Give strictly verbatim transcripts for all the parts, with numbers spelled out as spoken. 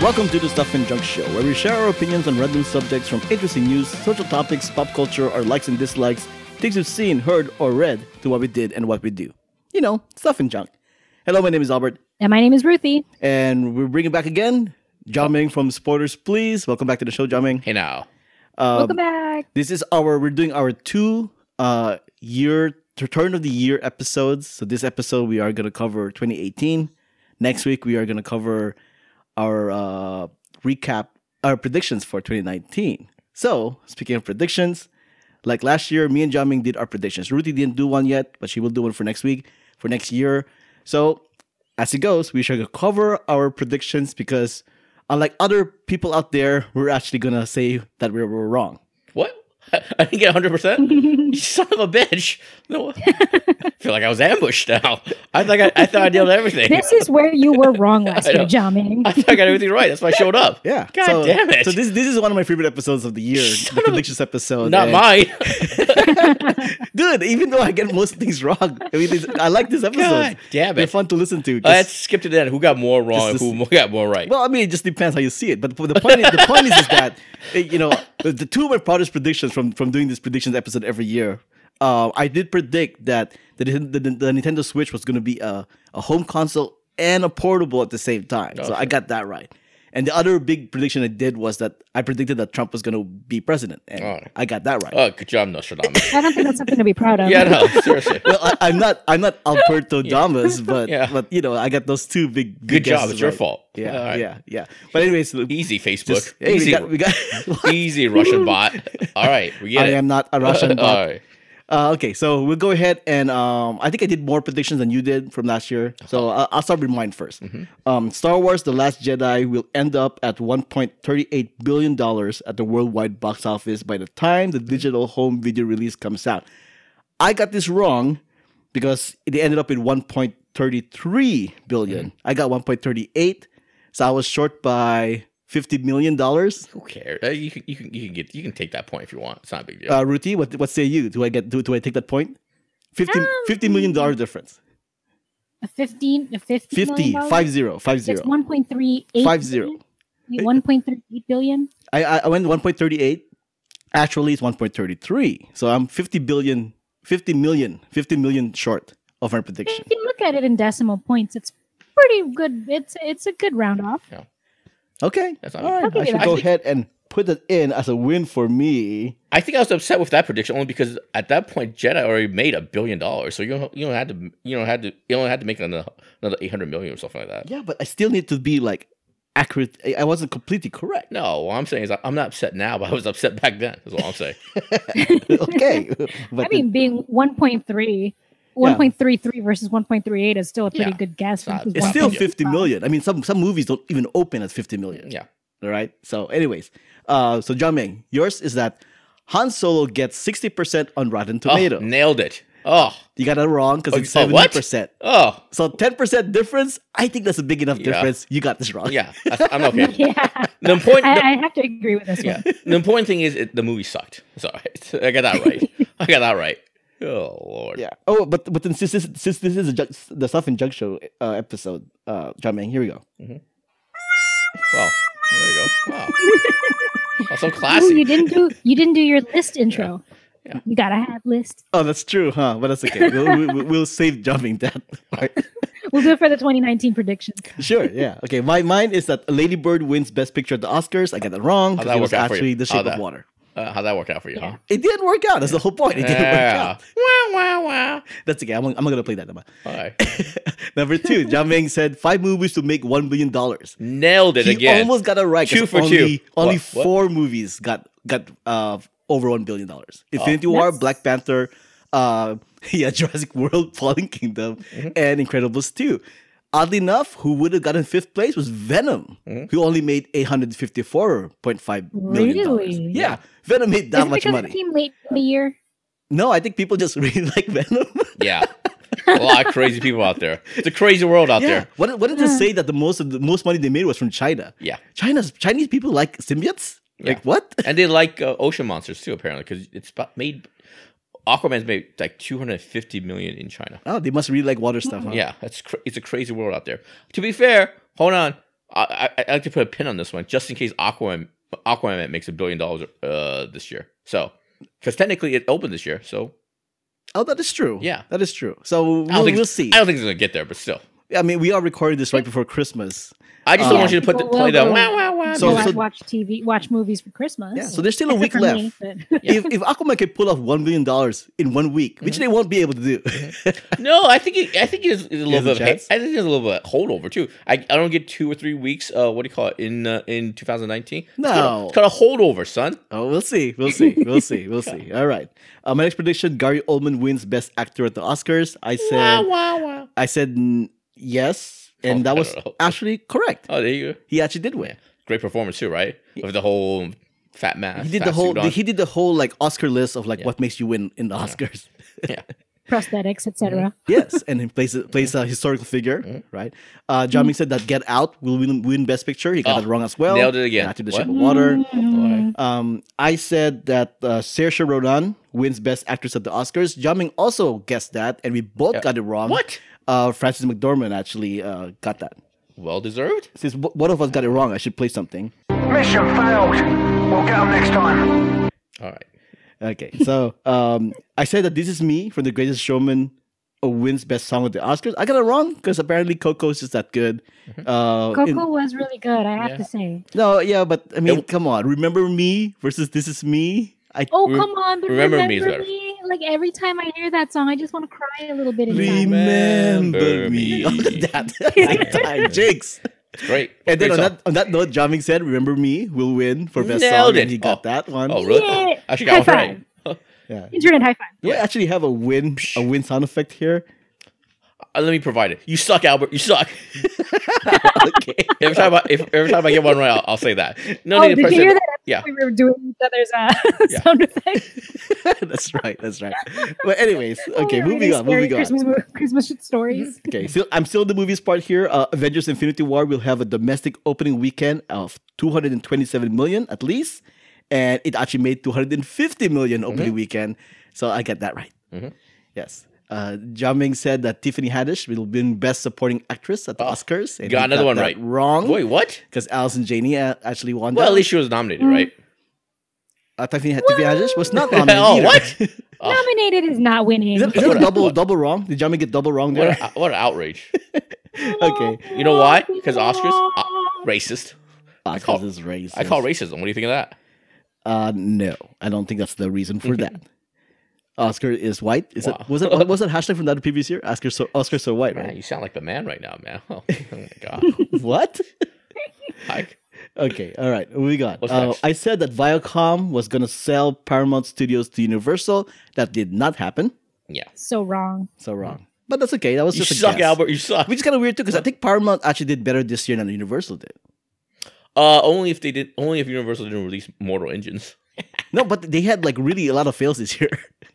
Welcome to the Stuff and Junk Show, where we share our opinions on random subjects from interesting news, social topics, pop culture, our likes and dislikes, things we've seen, heard, or read, to what we did and what we do. You know, stuff and junk. Hello, my name is Albert. And my name is Ruthie. And we're bringing back again, Jiaming from Spoilers Please. Welcome back to the show, Jiaming. Hey now. Um, Welcome back. This is our, we're doing our two uh, year, turn of the year episodes. So this episode, we are going to cover twenty eighteen. Next week, we are going to cover our uh, recap, our predictions for twenty nineteen. So, speaking of predictions, like last year, me and Jiaming did our predictions. Ruthie didn't do one yet, but she will do one for next week, for next year. So, as it goes, we should cover our predictions because unlike other people out there, we're actually going to say that we were wrong. What? I didn't get one hundred percent? You son of a bitch. No. I feel like I was ambushed now. I thought I, I thought I nailed everything. This is where you were wrong last I year, know. Jiaming. I thought I got everything right. That's why I showed up. Yeah. God so, damn it. So this this is one of my favorite episodes of the year, Son the of a- predictions episode. Not and- mine. Dude, even though I get most things wrong, I mean, this, I like this episode. God damn They're it. fun to listen to. 'cause- Let's skip to the end. Who got more wrong and Just- who got more right? well, I mean, it just depends how you see it. But the point, is, the point is, is that eh, you know the, the two of my proudest predictions from from doing this predictions episode every year. Uh, I did predict that the, the, the, the Nintendo Switch was going to be a, a home console and a portable at the same time. Oh, so I sure. got that right. And the other big prediction I did was that I predicted that Trump was going to be president, and Oh. I got that right. Oh, good job, Nostradamus. I don't think that's something to be proud of. Yeah, no, seriously. Well, I, I'm not I'm not Alberto Damas, but Yeah. but you know I got those two big. big Good job. guesses It's your right. fault. Yeah, All right. yeah, yeah. But anyways, Easy, Facebook. just, hey, Easy, we got we got. easy Russian bot. All right, we get I it. am not a Russian All bot. right. Uh, okay, so we'll go ahead and um, I think I did more predictions than you did from last year. So I'll, I'll start with mine first. Um, Star Wars: The Last Jedi will end up at one point three eight billion dollars at the worldwide box office by the time the digital home video release comes out. I got this wrong because it ended up in one point three three billion. I got one point three eight, so I was short by fifty million dollars. Who cares? Uh, You can, you can, you can get, you can take that point if you want. It's not a big deal. Uh, Ruthie, what what say you? Do I get do, do I take that point? fifty, Um, fifty million dollar difference. A fifteen, a fifty, fifty, million five zero, five That's zero. one point three eight. Five zero. One point three eight billion. I I I went one point three eight. Actually, it's one point three three. So I'm fifty billion, fifty million, fifty million short of my prediction. If you look at it in decimal points, it's pretty good. It's it's a good round off. Okay, That's all not- right. I'll give I you should that. go I think- ahead and put it in as a win for me. I think I was upset with that prediction only because at that point Jedi already made a billion dollars, so you don't you don't have to you don't have to you only had to make another another eight hundred million or something like that. Yeah, but I still need to be like accurate. I I wasn't completely correct. No, what I'm saying is I'm not upset now, but I was upset back then. Is all I'm saying. Okay, but I mean, being one point three. one point three three versus one point three eight is still a pretty Yeah. good guess. It's not- versus it's still one point fifty five. million. I mean, some some movies don't even open at fifty million. Yeah. All right. So, anyways, uh, so Jiaming, yours is that Han Solo gets sixty percent on Rotten Oh, Tomatoes. nailed it. Oh, You got it wrong because Oh, it's oh, seventy what? percent. oh, So ten percent difference. I think that's a big enough Yeah. difference. You got this wrong. yeah. That's, I'm okay. Yeah, The point. I, the- I have to agree with this yeah. one. The important thing is it, the movie sucked. It's all right. I got that right. I got that right. Oh Lord. Yeah. Oh, but but then since this since this is a junk, the Stuff and Junk Show uh, episode, uh, Jiaming, here we go. Wow. There you go. Wow. Oh, so Ooh, classy. you didn't do you didn't do your list intro. Yeah. You gotta have list. Oh, that's true, huh? But that's okay. we'll, we'll, we'll save Jiaming that. part. We'll do it for the twenty nineteen predictions. Sure. Yeah. Okay. My mine is that Lady Bird wins Best Picture at the Oscars. I got that wrong. How'd 'cause that it was work out for actually you? The Shape How'd of that- Water. Uh, how'd that work out for you, huh? It didn't work out. That's the whole point. It didn't work Yeah. out. Wow, wow, wow. That's okay. I'm, I'm not gonna play that. Naman. All right. Number two, Jiaming said five movies to make one billion dollars. Nailed it He again. almost got it right. 'cause Two for only, two. Only What? What? four movies got got uh over one billion dollars. Infinity War, That's- Black Panther, uh, yeah, Jurassic World, Fallen Kingdom, Mm-hmm. and Incredibles two. Oddly enough, who would have gotten fifth place was Venom, Mm-hmm. who only made eight hundred fifty-four point five million dollars. Really? Yeah, Venom made that Is it much because money. it came late in the year? No, I think people just really like Venom. Yeah. A lot of crazy people out there. It's a crazy world out yeah. there. What, what did they say that the most of the most money they made was from China? Yeah. China's Chinese people like symbiotes? Like Yeah. what? And they like uh, ocean monsters too, apparently, because it's about made. Aquaman's made like two hundred fifty million in China. Oh, they must really like water stuff, huh? Yeah, that's cr- it's a crazy world out there. To be fair, hold on. I, I, I like to put a pin on this one just in case Aquaman Aquaman makes a billion dollars uh this year. So because technically it opened this year, so Oh, that is true. Yeah. that is true. So I don't we'll, think we'll see. I don't think it's gonna get there, but still, I mean, we are recording this right before Christmas. I just Uh, don't Yeah, want you to put the, people play the will wow wow wow. So- So, music. so- watch T V, watch movies for Christmas. Yeah, so there's still a Except week for left. me, but- If if Aquaman can pull off one billion dollars in one week, which they won't be able to do, No, I think it, I think it's, it's a little has a bit. Of, chance? I think there's a little bit of holdover too. I, I don't get two or three weeks. Uh, what do you call it in uh, in twenty nineteen? No. it's called, it's called a holdover, son. oh, we'll see, we'll see, we'll see, we'll see. All right. Uh, my next prediction: Gary Oldman wins Best Actor at the Oscars. I said, Wow wow wow. I said mm, yes, and Oh, that I was don't know. actually correct. Oh, there you go. He actually did win. Great performance too, right? With the whole fat mask. He did fat the whole. suit on. He did the whole like Oscar list of like Yeah. what makes you win in the Oscars. yeah. prosthetics, et cetera. Yes, and he plays plays a historical figure, right? Uh, John Ming said that Get Out will win, win Best Picture. He got Oh, it wrong as well. nailed it again. After the What? Shape of Water. Mm. Um, I said that uh, Saoirse Ronan wins Best Actress at the Oscars. John Ming also guessed that, and we both Yeah. got it wrong. What? Uh, Francis McDormand actually uh, got that. Well deserved. Since w- one of us got it wrong, I should play something. Mission failed. We'll get them next time. All right. Okay, so um, I said that This Is Me from The Greatest Showman uh, wins Best Song at the Oscars. I got it wrong because apparently Coco is just that good. Uh, Coco in- was really good, I have Yeah. to say. no, yeah, but I mean, It- come on. Remember Me versus This Is Me? I Oh, Re- come on. But Remember remember, Me is better. me? Like, every time I hear that song, I just want to cry a little bit inside. remember Remember me. Me. Oh, look at that. Big time, Jinx. It's great. And then Great on song. that on that note, Jamming said, "Remember Me" will win for best Nailed song, it. and he got Oh. that one. Oh, really? Yeah. Actually High got one right. Yeah. Internet high five. Do I actually have a win a win sound effect here? Uh, let me provide it. You suck, Albert. You suck. Okay. every time I if, every time I get one right, I'll, I'll say that. No Oh, need to did press you hear it. that? Yeah. We were doing each other's uh, Yeah. sound effects. That's right. That's right. But anyways, okay, Oh, moving really on. scary Moving on. Christmas, mo- Christmas shit stories. Okay, still, I'm still in the movies part here. Uh, Avengers: Infinity War will have a domestic opening weekend of two hundred twenty-seven million at least, and it actually made two hundred fifty million opening weekend. So I get that right. Mhm. Yes. Uh, Jiaming said that Tiffany Haddish will win Best Supporting Actress at the Oh, Oscars. And got he another one that right. Wrong. Wait, what? Because Allison Janney uh, actually won Well, that. at least she was nominated, right? uh, Tiffany, Tiffany Haddish was not nominated. Oh, either. what? Oh, Nominated is not winning. Is that, is that What a a- double what- double wrong? Did Jiaming get double wrong what, there? a, what an outrage. Okay. You know why? Because Oscars? Uh, racist. I call- call this racist. I call racism. What do you think of that? Uh, no, I don't think that's the reason for that. Oscar is white. Is Wow. it was it was that hashtag from that previous year? Oscar so Oscar so white, Man, right? you sound like the man right now, man. Oh, oh my god. What? Hi. Okay, all right. We got. What's Uh, next? I said that Viacom was gonna sell Paramount Studios to Universal. That did not happen. Yeah. So wrong. So wrong. But that's okay. That was You just a suck, guess. Albert. You suck. Which is kind of weird too, because I think Paramount actually did better this year than Universal did. Uh, only if they did. Only if Universal didn't release Mortal Engines. No, but they had like really a lot of fails this year.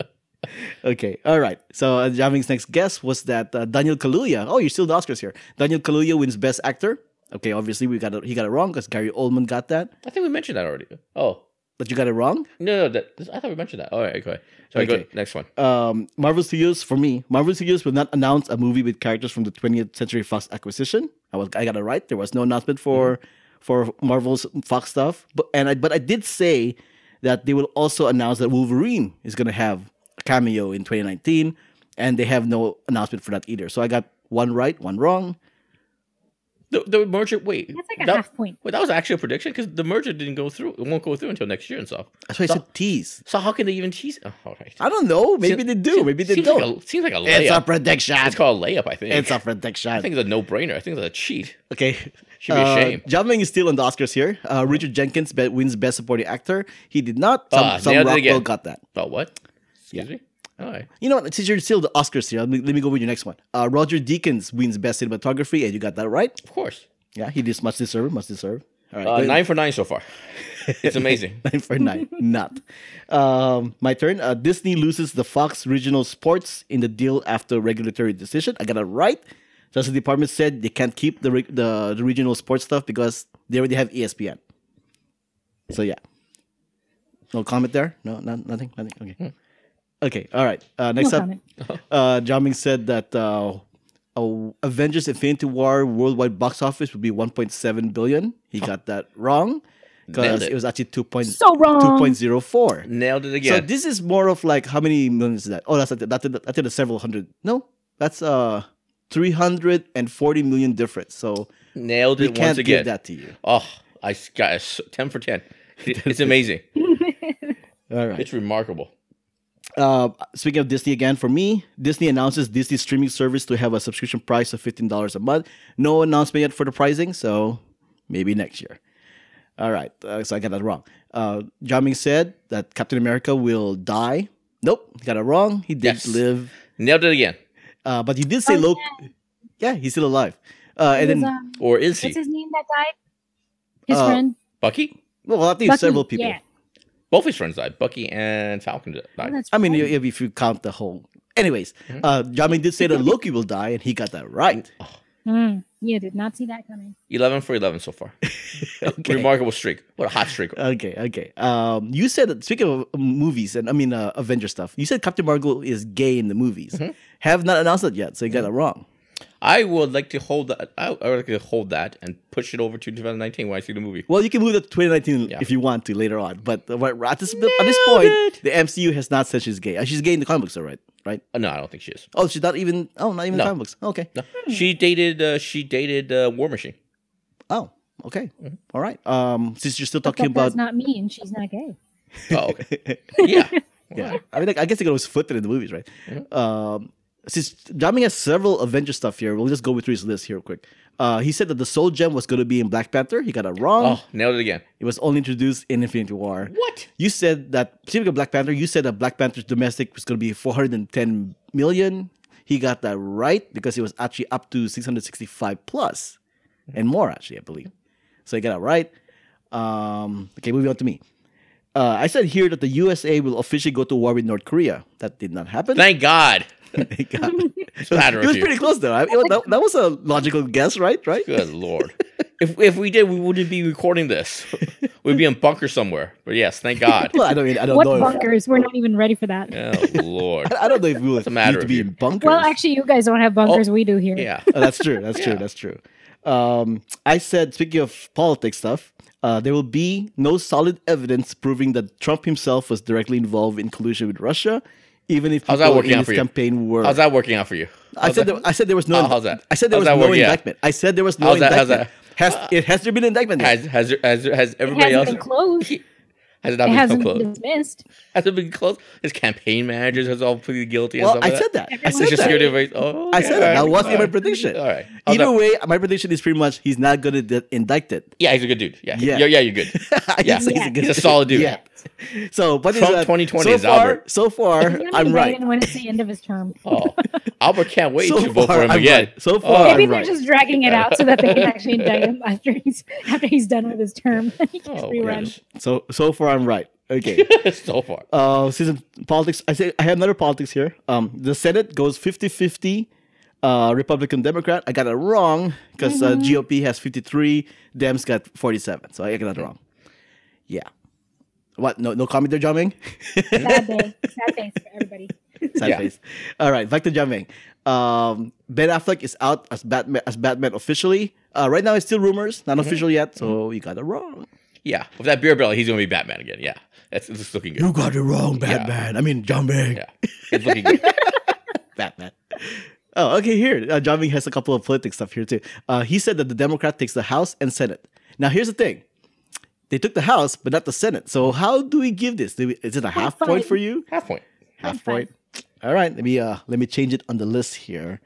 Okay, all right. So uh, Javing's next guess was that uh, Daniel Kaluuya. Oh, you're still the Oscars here. Daniel Kaluuya wins Best Actor. Okay, obviously we got it, he got it wrong because Gary Oldman got that. I think we mentioned that already. Oh But you got it wrong. no, no. That, I thought we mentioned that. All right, okay. So I Okay. go next one. Um, Marvel Studios for me. Marvel Studios will not announce a movie with characters from the twentieth Century Fox acquisition. I was I got it right. There was no announcement for for Marvel's Fox stuff. But and I but I did say that they will also announce that Wolverine is going to have a cameo in twenty nineteen, and they have no announcement for that either. So I got one right, one wrong. The, the merger. Wait, That's like a that, half point. Wait, that was actually a prediction because the merger didn't go through. It won't go through until next year and stuff. That's why I So- said tease. So how can they even tease? Oh, all right. I don't know. Maybe Seems- they do. seems- Maybe they seems don't. Like a, seems like a It's a layup. prediction. It's called a layup. I think. It's a prediction. I think it's a no-brainer. I think it's a cheat. Okay. Should be a shame. Uh, Jiaming is still on the Oscars here. Uh, Richard Jenkins be- wins Best Supporting Actor. He did not. Some, Ah, some nailed it Rockwell again. got that. Oh, what? Excuse Yeah. me. All right. You know what? Since you're still the Oscars here, let me, let me go with your next one. Uh, Roger Deakins wins Best Cinematography, and you got that right. Of course. Yeah, he did much deserve. Much deserve. All right. Uh, go- nine for nine so far. It's amazing. Nine for nine. Not. Um, my turn. Uh, Disney loses the Fox Regional Sports in the deal after regulatory decision. I got it right. Justice Department said they can't keep the, re- the the regional sports stuff because they already have E S P N. So yeah. No comment there. No, not, nothing. Nothing. Okay. Okay. All right. Uh, next No up, comment. uh, Jiaming said that uh, uh, Avengers: Infinity War worldwide box office would be one point seven billion. He got that wrong because Nailed it. it. was actually two point So wrong. two point zero four. Nailed it So again. this is more of like how many millions is that? Oh, that's that's that's that's several hundred. No, that's uh three hundred and forty million difference. So Nailed we it can't once again. give that to you. Oh, I s- got a s- ten for ten. It- It's amazing. All right. It's remarkable. Uh, speaking of Disney again, for me, Disney announces Disney streaming service to have a subscription price of fifteen dollars a month. No announcement yet for the pricing, so maybe next year. All right, uh, so I got that wrong. Uh, Jiaming said that Captain America will die. Nope, got it wrong. He did Yes. live, Nailed it again. uh, but he did say Oh, Loki. Yeah, he's still alive. Uh, and It was, then, um, Or is he? what's his name that died? His Uh, friend. Bucky? well, I think Bucky, several people. Yeah. Both his friends died. Bucky and Falcon Oh, died. that's I mean, right. if, if you count the whole. Anyways, uh, Jiaming did say that Loki will die, and he got that right. Mm, yeah, did not see that coming. eleven for eleven so far. Okay. Remarkable streak. What a hot streak. Okay, okay. Um, you said that speaking of movies and I mean uh, Avenger stuff, you said Captain Marvel is gay in the movies. Mm-hmm. Have not announced it yet, so you got it wrong. I would like to hold that. I I would like to hold that and push it over to twenty nineteen when I see the movie. Well, you can move that to twenty nineteen Yeah. if you want to later on, but uh, right- at this at this point, the M C U has not said she's gay. Uh, She's gay in the comic books, all right? Right? Uh, no, I don't think she is. Oh, she's not even. Oh, not even No. comic books. Okay. No, she dated. Uh, she dated uh, War Machine. Oh, okay. Mm-hmm. All right. Um, since you're still But talking that does about, not mean she's not gay. Oh, okay. Yeah. yeah, I mean, like, I guess it was footed in the movies, right? Mm-hmm. Um, since Jamming has several Avenger stuff here, we'll just go through his list here real quick. Uh, he said that the Soul Gem was going to be in Black Panther. He got it wrong. Oh, nailed it again. It was only introduced in Infinity War. What? You said that, speaking of Black Panther, you said that Black Panther's domestic was going to be four hundred ten million. He got that right because it was actually up to six hundred sixty-five plus and more, actually, I believe. So he got it right. Um, okay, moving on to me. Uh, I said here that the U S A will officially go to war with North Korea. That did not happen. Thank God. Thank God. Matter It of was you. pretty close, though. I mean, that, that was a logical guess, right? Right? Good Lord. If if we did, we wouldn't be recording this. We'd be in bunker somewhere. But yes, thank God. Well, I don't. I don't What know. If, bunkers? We're not even ready for that. Oh Lord. I don't know if we will the matter need to of be you? in bunkers. Well, actually, you guys don't have bunkers. we do here. Yeah. Oh, that's true. That's true. Yeah. That's true. Um, I said, speaking of politics stuff, uh, there will be no solid evidence proving that Trump himself was directly involved in collusion with Russia, even if How's that people working in out his for you? campaign were. How's that working out for you? I How's said that- there, I said there was no. How- how's that? I said there How's was that no working out? indictment. I said there was no How's that- how's indictment. Has it has there been an indictment? yet? has has has, has It everybody hasn't else been closed. It has it not been hasn't closed? been dismissed. Has it been closed? His campaign managers has all pleaded guilty. Well, and I stuff said like that. I Social said that. security advice. Oh, I said that. That was all my right. prediction. All right. How's Either that- way, my prediction is pretty much he's not going to get indicted. Yeah, he's a good dude. Yeah, Yeah. yeah, yeah, you're good. I Yeah. just think Yeah. good He's a dude. solid dude. Yeah. So, but Trump is that- twenty twenty so is far, Albert. so far, He's gonna I'm be right. indicted when it's the end of his term. Oh, Albert can't wait So to vote far, for him I'm again. right. So far, Oh, Maybe I'm they're right. just dragging it out so that they can actually indict him after he's after he's done with his term. he can just Oh, rerun. goodness. So so far, I'm right. Okay. so far. uh, season politics. I say I have another politics here. Um, the Senate goes fifty-fifty. Uh, Republican Democrat. I got it wrong because uh, G O P has fifty-three. Dems got forty-seven. So I got it wrong. Yeah. What? No, no comment there, Jiaming? Sad day. Sad face for everybody. Sad Yeah. face. All right, back to Jiaming. Um, Ben Affleck is out as Batman as Batman officially. Uh, right now, it's still rumors, not official yet. So you got it wrong. Yeah, with that beer belly, he's gonna be Batman again. Yeah, that's it's looking good. You got it wrong, Batman. I mean, Jiaming. Yeah, it's looking good. Batman. Oh, okay. Here, uh, John Ming has a couple of politics stuff here too. Uh, he said that the Democrat takes the House and Senate. Now, here's the thing: they took the House, but not the Senate. So, how do we give this? Do we, is it a half point for you? Half point. Half point. All right. Let me uh, let me change it on the list here.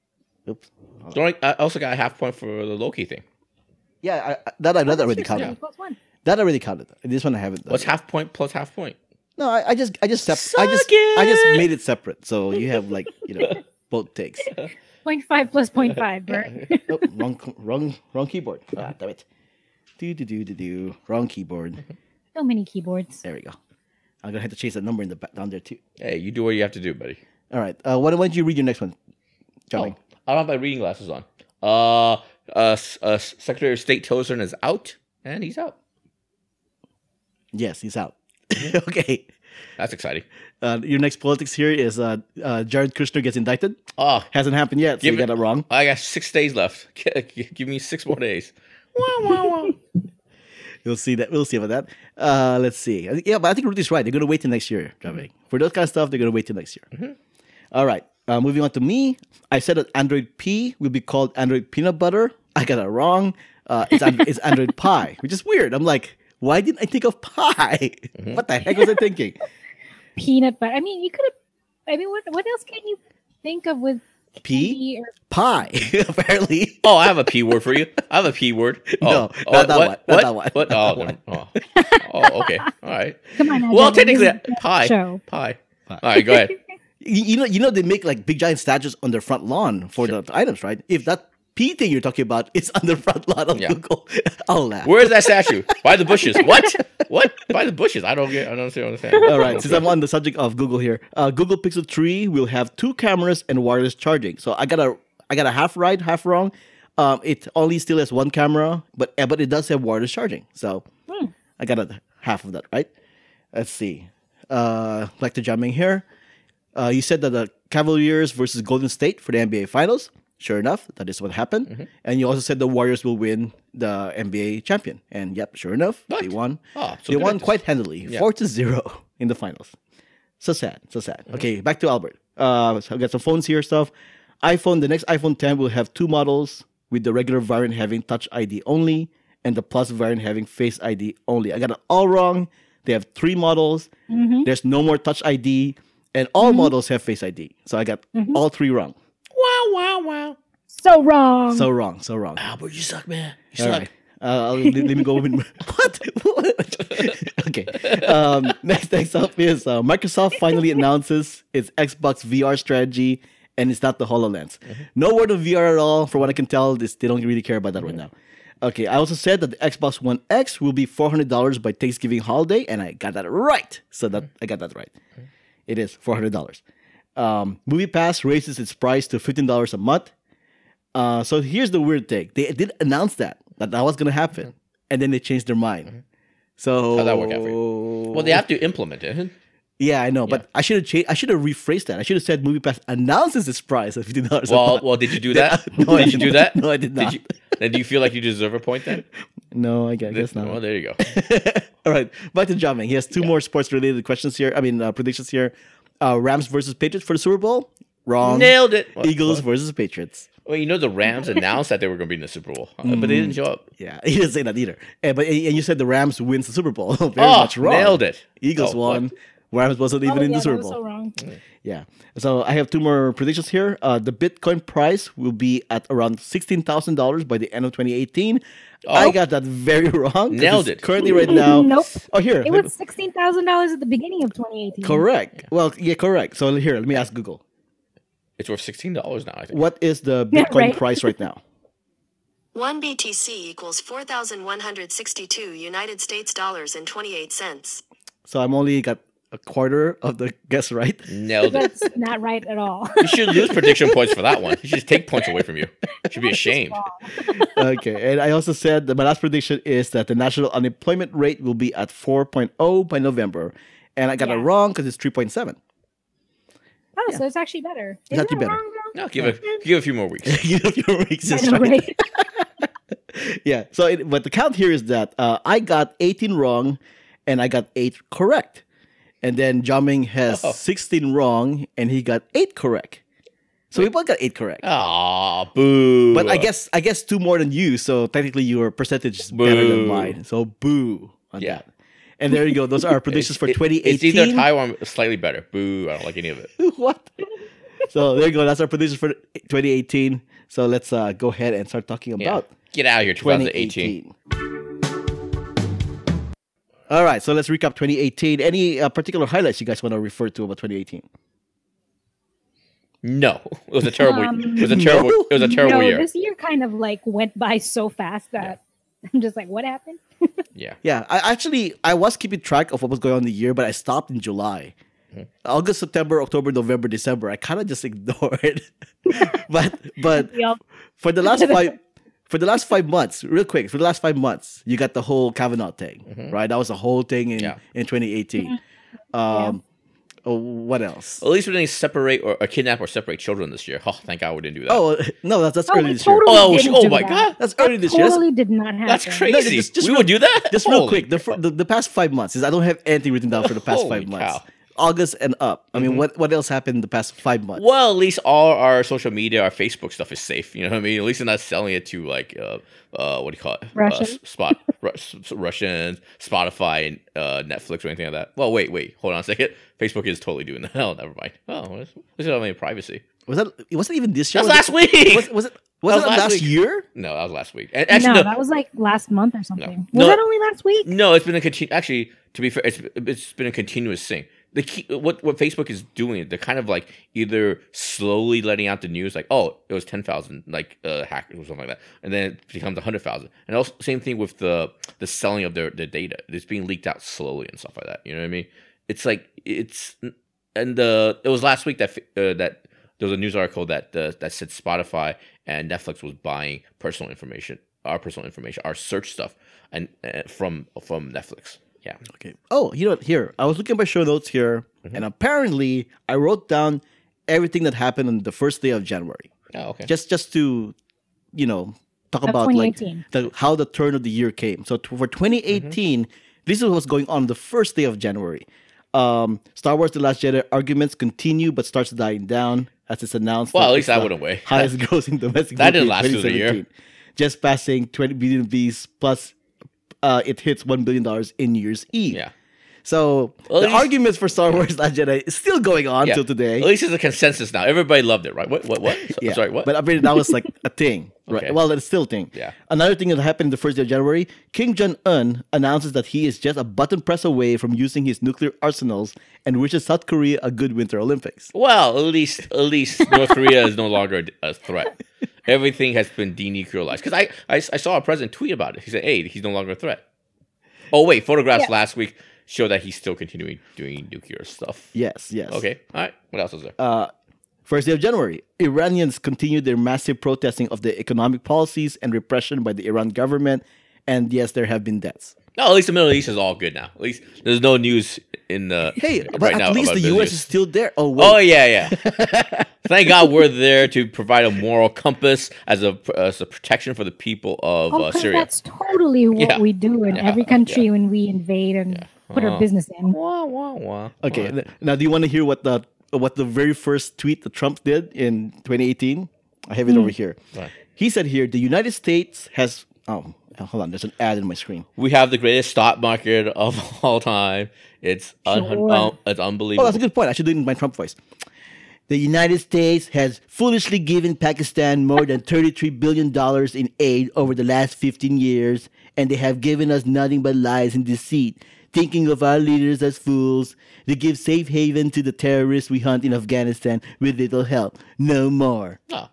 Oops. Don't I I also got a half point for the Loki thing. Yeah, I, I, that I that already Just counted. three plus one. That already counted. This one I haven't done. What's half point plus half point? No, I, I just I just sep- I Suck just I just it! made it separate. So you have like you know both takes. Point five plus point five, Bert. Oh, wrong, wrong, wrong keyboard. Ah, damn it. Do do do do do. Wrong keyboard. So many keyboards. There we go. I'm gonna have to chase that number in the back down there too. Hey, you do what you have to do, buddy. All right. Uh, why, why don't you read your next one, Johnny? Oh, I don't have my reading glasses on. Uh, uh, S- uh, Secretary of State Tillerson is out, and he's out. Yes, he's out. okay. That's exciting. Uh, your next politics here is uh, uh, Jared Kushner gets indicted. Oh, Hasn't happened yet, so Give you got it- it wrong. I got six days left. Give me six more days. Wow, wow, wow. We'll see that. We'll see about that. Uh, let's see. I think- Yeah, but I think Rudy's right. They're going to wait till next year, Javi. For those kind of stuff, they're going to wait till next year. All right. Uh, moving on to me. I said that Android P will be called Android Peanut Butter. I got it wrong. Uh, it's, and- it's Android Pie, which is weird. I'm like, why didn't I think of pie? What the heck was I thinking? Peanut butter. I mean, you could have. I mean, what what else can you think of with P? candy or Pie, apparently. Oh, I have a P word for you. I have a P word. Oh, No, oh, not that what? one, not What? that one, What? not Oh, that never- oh. oh, okay. All right. come on? now, Well, Devin, this technically, is a pie. show. Pie. All right, go ahead. You, you know, you know, they make like big giant statues on their front lawn for Sure. the items, right? If that P thing you're talking about is on the front lawn of Yeah. Google, I'll laugh. Where's that statue? By the bushes. What? What? By the bushes. I don't get. I don't understand. All right, since I'm on the subject of Google here, uh, Google Pixel three will have two cameras and wireless charging. So I got a, I got a half right, half wrong. Um, it only still has one camera, but uh, but it does have wireless charging. So Hmm. I got a half of that right. Let's see. Uh, back to jamming here. Uh, you said that the Cavaliers versus Golden State for the N B A Finals. Sure enough, that is what happened. Mm-hmm. And you also said the Warriors will win the N B A champion. And yep, sure enough, What? they won. Oh, so they good won at this. quite handily, Yeah. four to zero in the finals. So sad, so sad. Mm-hmm. Okay, back to Albert. Uh, so I got some phones here stuff. iPhone, the next iPhone ten will have two models, with the regular variant having Touch I D only, and the Plus variant having Face I D only. I got it all wrong. They have three models. Mm-hmm. There's no more Touch I D, and all models have Face I D. So I got Mm-hmm. all three wrong. Wow, wow, wow. So wrong. So wrong, so wrong. Albert, you suck, man. You All suck. right. Uh, let, let me go over. What? Okay. Um, next, next up is uh, Microsoft finally announces its Xbox V R strategy, and it's not the HoloLens. No word of V R at all. For what I can tell, this, they don't really care about that right now. Okay. I also said that the Xbox One X will be four hundred dollars by Thanksgiving holiday, and I got that right. So that I got that right. It is four hundred dollars. Um, Movie Pass raises its price to fifteen dollars a month. Uh, so here's the weird thing: they did announce that that that was going to happen, and then they changed their mind. So How'd that work out for you? Well, they have to implement it. yeah, I know, but I should have changed. I should have rephrased that. I should have said Movie Pass announces its price at fifteen dollars. Well, well, did you do that? No, I did you did do not. that? No, I did not. you, then do you feel like you deserve a point then? no, I guess, guess not. Well, there you go. All right, back to John. He has two more sports-related questions here. I mean, uh, predictions here. Uh, Rams versus Patriots for the Super Bowl. Wrong. Nailed it. What- Eagles what? versus Patriots. Well, you know the Rams announced that they were going to be in the Super Bowl, uh, but they didn't show up. Yeah, he didn't say that either. And, but and you said the Rams wins the Super Bowl. Very Oh, much wrong. nailed it. Eagles Oh, won. what? Rams wasn't even Oh, in yeah, the Super that was Bowl. so wrong. Yeah. So I have two more predictions here. Uh, the Bitcoin price will be at around sixteen thousand dollars by the end of twenty eighteen. I got that very wrong. 'cause Nailed it's it. Currently, right now. Nope. Oh, here. It let- was sixteen thousand dollars at the beginning of twenty eighteen. correct. Well, yeah, correct. So here, let me ask Google. It's worth sixteen dollars now. I think. What is the Yeah, Bitcoin right. price right now? One B T C equals four thousand one hundred sixty-two United States dollars and twenty-eight cents. So I'm only got a quarter of the guess right. Nailed it. That's not right at all. You should lose prediction points for that one. You should just take points away from you. You should be ashamed. Okay, and I also said that my last prediction is that the national unemployment rate will be at four point oh by November, and I got it Yeah. wrong because it's three point seven. Oh, so it's actually better. It's Isn't actually it better. wrong, though? No, give it give it a few more weeks. You know, your weeks I is know, right. right? Yeah. So, it, but the count here is that uh, I got eighteen wrong, and I got eight correct, and then Jiaming has Oh. sixteen wrong, and he got eight correct. So we both got eight correct. Aw, boo. But I guess I guess two more than you, so technically your percentage is better than Boo. mine. So boo on Yeah. that. And there you go. Those are our predictions for It- twenty It's eighteen. either Taiwan or slightly better. Boo. I don't like any of it. What? So there you go. That's our predictions for twenty eighteen. So let's uh, go ahead and start talking Yeah. about Get out of here, twenty eighteen. twenty eighteen. All right. So let's recap twenty eighteen. Any uh, particular highlights you guys want to refer to about twenty eighteen? No, it was a terrible. Um, it was a terrible. no? It was a terrible no, year. this year kind of like went by so fast that I'm just like, what happened? Yeah. Yeah, I actually I was keeping track of what was going on in the year, but I stopped in July. August, September, October, November, December. I kind of just ignored. but but We all- for the last five for the last five months, real quick, for the last five months, you got the whole Kavanaugh thing, right? That was the whole thing in, Yeah. in twenty eighteen. Um, oh, what else? At least we didn't separate or, or kidnap or separate children this year. Oh, thank God we didn't do that. Oh no, that's that's Oh, early we this year. totally Oh, didn't oh do my that. God. That's early this year. That's- Totally did not happen. That's crazy. No, just- just we real- would do that? Just real Holy quick, the, fir- the the past five months. Is I don't have anything written down for the past Holy five months. cow. August and up. I mean, what what else happened in the past five months? Well, at least all our social media, our Facebook stuff is safe. You know what I mean? At least they're not selling it to like, uh, uh, what do you call it? Russian? Uh, spot Ru- Russians, Spotify, and uh, Netflix or anything like that. Well, wait, wait, hold on a second. Facebook is totally doing that. Oh, never mind. Oh, this is not any privacy. Was that? It wasn't even this year. That was Was last it, week. Was, was it? Was, was it last last, week. year? No, that was last week. And actually, no, no, that was like last month or something. No. Was No. that only last week? no, it's been a continu- Actually, to be fair, it's it's been a continuous thing. The key, what what Facebook is doing, they're kind of like either slowly letting out the news, like oh, it was ten thousand like uh, hackers or something like that, and then it becomes a hundred thousand. And also same thing with the the selling of their, their data. It's being leaked out slowly and stuff like that. You know what I mean? It's like it's and the it was last week that uh, that there was a news article that uh, that said Spotify and Netflix was buying personal information, our personal information, our search stuff, and uh, from from Netflix. Yeah. Okay. Oh, you know what? Here, I was looking at my show notes here, Mm-hmm. and apparently I wrote down everything that happened on the first day of January, Oh, okay. just just to, you know, talk Of about like twenty eighteen. the, how the turn of the year came. So t- for twenty eighteen, Mm-hmm. this is what's going on the first day of January. Um, Star Wars: The Last Jedi arguments continue, but starts dying down as it's announced. Well, that at least it's that the wouldn't weigh. Highest grossing domestic. That movie didn't in last through the year. twenty seventeen. Just passing twenty billion V's plus. Uh, it hits one billion dollars in New Year's Eve. Yeah. So Well, at the least- arguments for Star Wars: Last Jedi is still going on Yeah. till today. At least it's a consensus now. Everybody loved it, right? What? What? What? So- Yeah, Sorry, what? But I mean, that was like a thing, right? Okay. Well, it's still a thing. Yeah. Another thing that happened the first day of January, Kim Jong Un announces that he is just a button press away from using his nuclear arsenals and wishes South Korea a good Winter Olympics. well, at least at least North Korea is no longer a threat. Everything has been denuclearized. Because I, I I saw a president tweet about it. He said, "Hey, he's no longer a threat." Oh wait, photographs Yeah. last week show that he's still continuing doing nuclear stuff. Yes, yes. Okay. All right. What else is there? Uh, first day of January, Iranians continue their massive protesting of the economic policies and repression by the Iran government, and yes, there have been deaths. No, at least the Middle East is all good now. At least there's no news in the Hey, right but now at least about the business. U S is still there. Oh, wait. Oh yeah, yeah. Thank God we're there to provide a moral compass as a as a protection for the people of Oh, uh, 'cause Syria. that's totally what Yeah. we do in Yeah. every country when we invade and put Uh-huh. our business in. Wah, wah, wah. Okay. Wah. th- Now, do you want to hear what the what the very first tweet that Trump did in twenty eighteen? I have it over here. Right. He said here, the United States has. Oh, hold on. There's an ad in my screen. We have the greatest stock market of all time. It's un- Sure. um, it's Oh, unbelievable. that's a good point. I should do it in my Trump voice. The United States has foolishly given Pakistan more than thirty-three billion dollars in aid over the last fifteen years, and they have given us nothing but lies and deceit, thinking of our leaders as fools. They give safe haven to the terrorists we hunt in Afghanistan with little help. No more. Oh.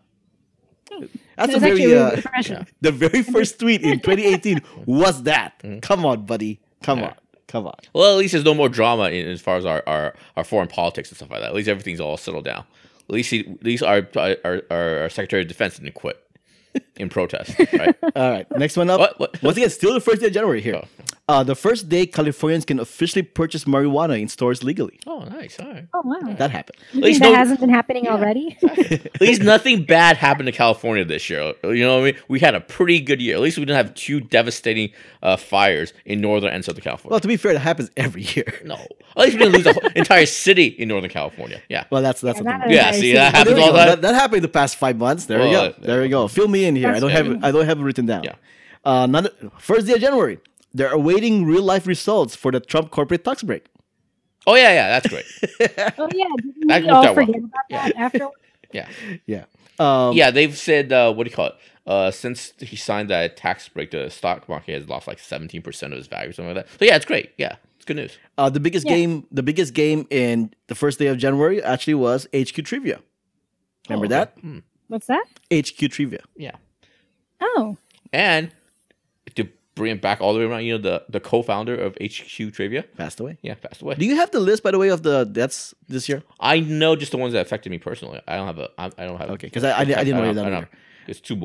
That's That's a actually very, really uh, refreshing. the very first tweet in twenty eighteen was that. Mm-hmm. Come on, buddy. Come Yeah. on. Come on. Well, at least there's no more drama in, as far as our, our, our foreign politics and stuff like that. At least everything's all settled down. At least he, at least our, our our our Secretary of Defense didn't quit in protest, right? All right, next one up. What- what? Once again, still the first day of January here. Oh. Uh, the first day Californians can officially purchase marijuana in stores legally. Oh, nice. All right. Oh wow! That happened. You least think that no- hasn't been happening already? At least nothing bad happened to California this year. You know what I mean? We had a pretty good year. At least we didn't have two devastating uh, fires in northern and southern California. Well, to be fair, that happens every year. no. At least we didn't lose the entire city in northern California. Yeah. Well, that's that's Yeah, something. that Yeah, is see, very that silly. Oh, there happens we all go. the That, time. that happened the past five months. There we Well, go. There we go. Fill me in here. I That's don't have good. it. I don't have it written down. Yeah. Uh, none, first day of January. They're awaiting real life results for the Trump corporate tax break. Oh, yeah, yeah. That's great. Oh yeah, didn't That we worked all out well. forget about that after? Yeah. Yeah. Um, Yeah, they've said, uh, what do you call it? Uh, since he signed that tax break, the stock market has lost like seventeen percent of its value or something like that. So, yeah, it's great. Yeah, it's good news. Uh, the biggest Yeah. game, the biggest game in the first day of January actually was H Q Trivia. Remember Oh, that? okay. Hmm. What's that? H Q Trivia Yeah. Oh, And to bring it back all the way around, you know, the, the co-founder of H Q Trivia, passed away. yeah, passed away. Do you have the list, by the way, of the deaths this year? I know just the ones that affected me personally. I don't have a. I, I don't have. Okay, 'cause I- I di- I didn't write it down either. It's too morbid.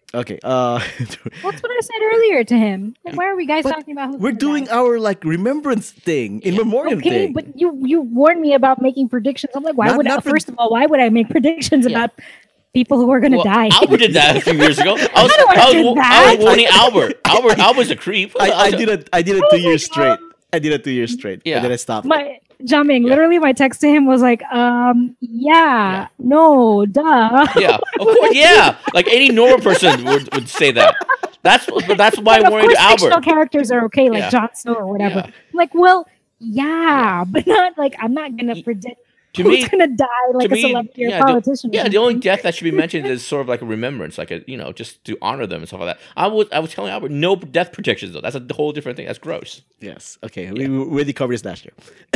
Okay. Uh, That's what I said earlier to him. Like, why are we guys But talking about? Who's we're gonna doing die? our like remembrance thing, in memoriam Okay, thing. but you you warned me about making predictions. I'm like, why Not- would I, not for- first of all, why would I make predictions Yeah. about people who are going to Well, die? Albert did that a few years ago. I was, How do I I was, do wa- that? I was warning Albert. Albert, Albert's a creep. I, I did it. I did it Oh two my years straight. God. I did it two years straight. Yeah. And then I stopped. My Jiaming, Yeah. literally, my text to him was like, um, yeah, Yeah. no, duh. Yeah, of course. Yeah, like any normal person would, would say that. That's but that's why Like, I of warned course, fictional Albert. characters are okay, like Yeah. Jon Snow or whatever. Yeah. I'm like, well, yeah, but not like I'm not gonna Y- predict To who's me, gonna die like to a me, celebrity or yeah, the, politician. or yeah. The only something. death that should be mentioned is sort of like a remembrance, like a you know, just to honor them and stuff like that. I was I was telling Albert, no death predictions though. That's a whole different thing. That's gross. Yes. Okay. We, we already covered this last year.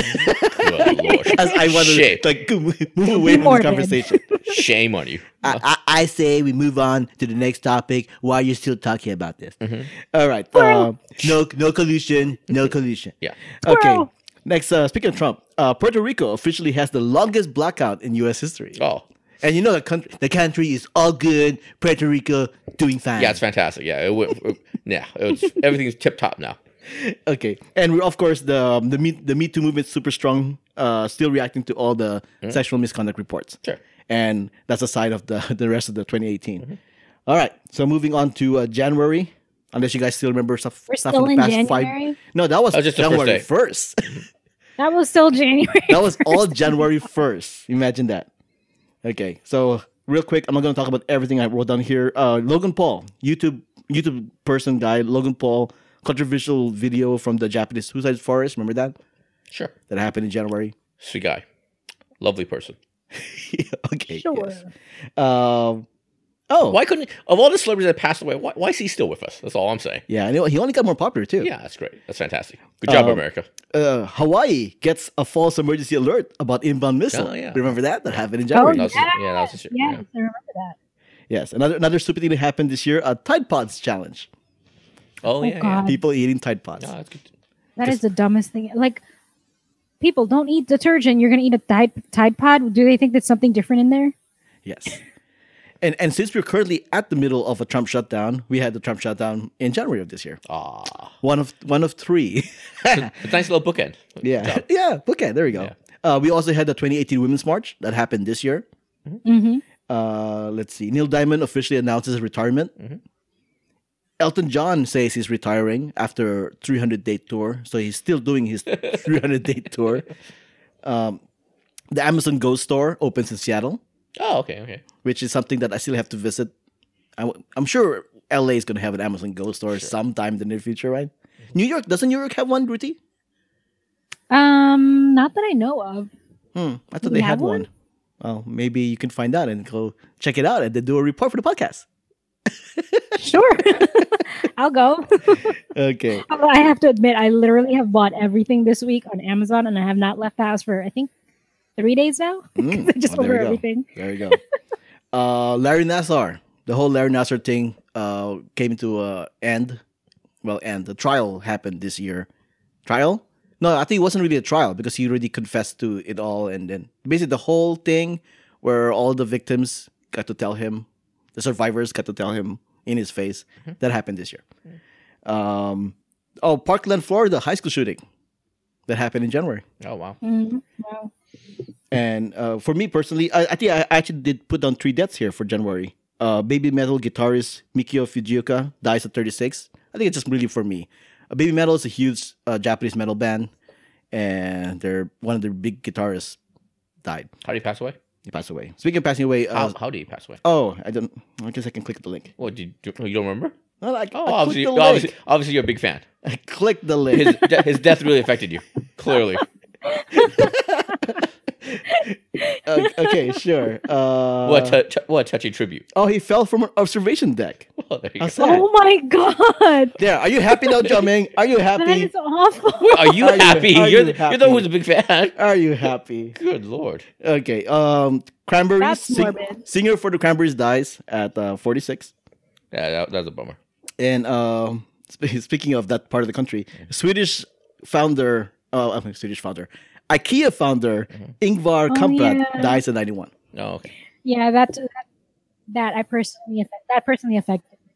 Good Lord. As I wanted Shame. to like move away from this Morbid. conversation. Shame on you. I, I, I say we move on to the next topic while you're still talking about this. Mm-hmm. All right. Uh, no no collusion. No collusion. Yeah. Okay. Squirrel. Next, uh, speaking of Trump, uh, Puerto Rico officially has the longest blackout in U S history. Oh, And you know the country, the country is all good. Puerto Rico doing fine. yeah, it's fantastic. Yeah, it went. It, yeah, it was, everything's tip top now. Okay, and we're, of course the um, the Me the Me Too movement super strong. Uh, still reacting to all the sexual misconduct reports. Sure. And that's a side of the the rest of the twenty eighteen. All right, so moving on to uh, January. Unless you guys still remember stuff, We're stuff still from the in past five. January? No, that was, That was just the first January day. first. That was still January. That was all January first. Imagine that. Okay, so real quick, I'm not going to talk about everything I wrote down here. Uh, Logan Paul, YouTube YouTube person guy, Logan Paul, controversial video from the Japanese Suicide Forest. Remember that? Sure. That happened in January. Sweet guy, lovely person. Okay. Sure. yes. Um. oh. Why couldn't of all the celebrities that passed away? Why, why is he still with us? That's all I'm saying. Yeah, and he only got more popular too. Yeah, that's great. That's fantastic. Good job, Um, America. Uh, Hawaii gets a false emergency alert about inbound missile. Oh, yeah. Remember that? That happened in Oh, January. That was- yes. yeah, that was a- yes, yeah. I remember that. Yes. Another another stupid thing that happened this year: a Tide Pods challenge. Oh, yeah, yeah. God. People eating Tide Pods. No, that's good. That is the dumbest thing. Like, people don't eat detergent. You're gonna eat a Tide, Tide Pod. Do they think there's something different in there? Yes. And and since we're currently at the middle of a Trump shutdown, we had the Trump shutdown in January of this year. Ah, One of one of three. a nice little bookend. Good yeah. job. Yeah. Okay. There we go. Yeah. Uh, we also had the twenty eighteen Women's March that happened this year. Mm-hmm. Uh, let's see. Neil Diamond officially announces his retirement. Mhm. Elton John says he's retiring after three hundred day tour, so he's still doing his three hundred day tour. Um, the Amazon Go store opens in Seattle, Oh, okay, okay. which is something that I still have to visit. I, am sure L A is going to have an Amazon Go store sometime in the near future, right? New York, doesn't New York have one, Ruthie? Um, not that I know of. Hmm, I thought we they had have one. one? Well, maybe you can find out and go check it out and then do a report for the podcast. Sure, I'll go. Okay. Although I have to admit, I literally have bought everything this week on Amazon, and I have not left the house for I think three days now. Mm, I just well, there order you go. everything. There you go. uh, Larry Nassar, the whole Larry Nassar thing uh, came to an end. Well, and the trial happened this year. Trial? No, I think it wasn't really a trial because he already confessed to it all. And then basically the whole thing where all the victims got to tell him, the survivors got to tell him in his face, that happened this year. Um, oh, Parkland, Florida, high school shooting. That happened in January. Oh, wow. Mm-hmm. Wow. And uh, for me personally, I, I think I actually did put down three deaths here for January. Uh, baby metal guitarist Mikio Fujioka dies at thirty-six. I think it's just really for me. Uh, baby metal is a huge uh, Japanese metal band, and they're one of their big guitarists died. How did he pass away? He passed away. Speaking of passing away, uh, How, how did he pass away? oh, I don't. I guess I can click the link. What did you, you don't remember? No, I, Oh, I obviously, clicked the obviously, link. obviously, you're a big fan. I clicked the link. His de- his death really affected you, clearly. Uh, okay, sure. Uh, What t- t- what a touchy tribute. oh, he fell from an observation deck. Well, there you How go. sad. Oh my god, There, are you happy now, Jiaming? Are you that happy? is awful. Wait, are you Are you- happy? are you're, you the, happy? you're the one who's a big fan. Are you happy? Good lord. Okay. Um, Cranberries. That's morbid. Singer for the Cranberries dies at uh, forty-six. Yeah, that, that's a bummer. And um, sp- speaking of that part of the country, Swedish founder, uh, I mean, Swedish founder, IKEA founder Ingvar Oh, Kamprad yeah. dies at ninety-one. Oh, okay. Yeah, that that, that I personally affect, that personally affected me.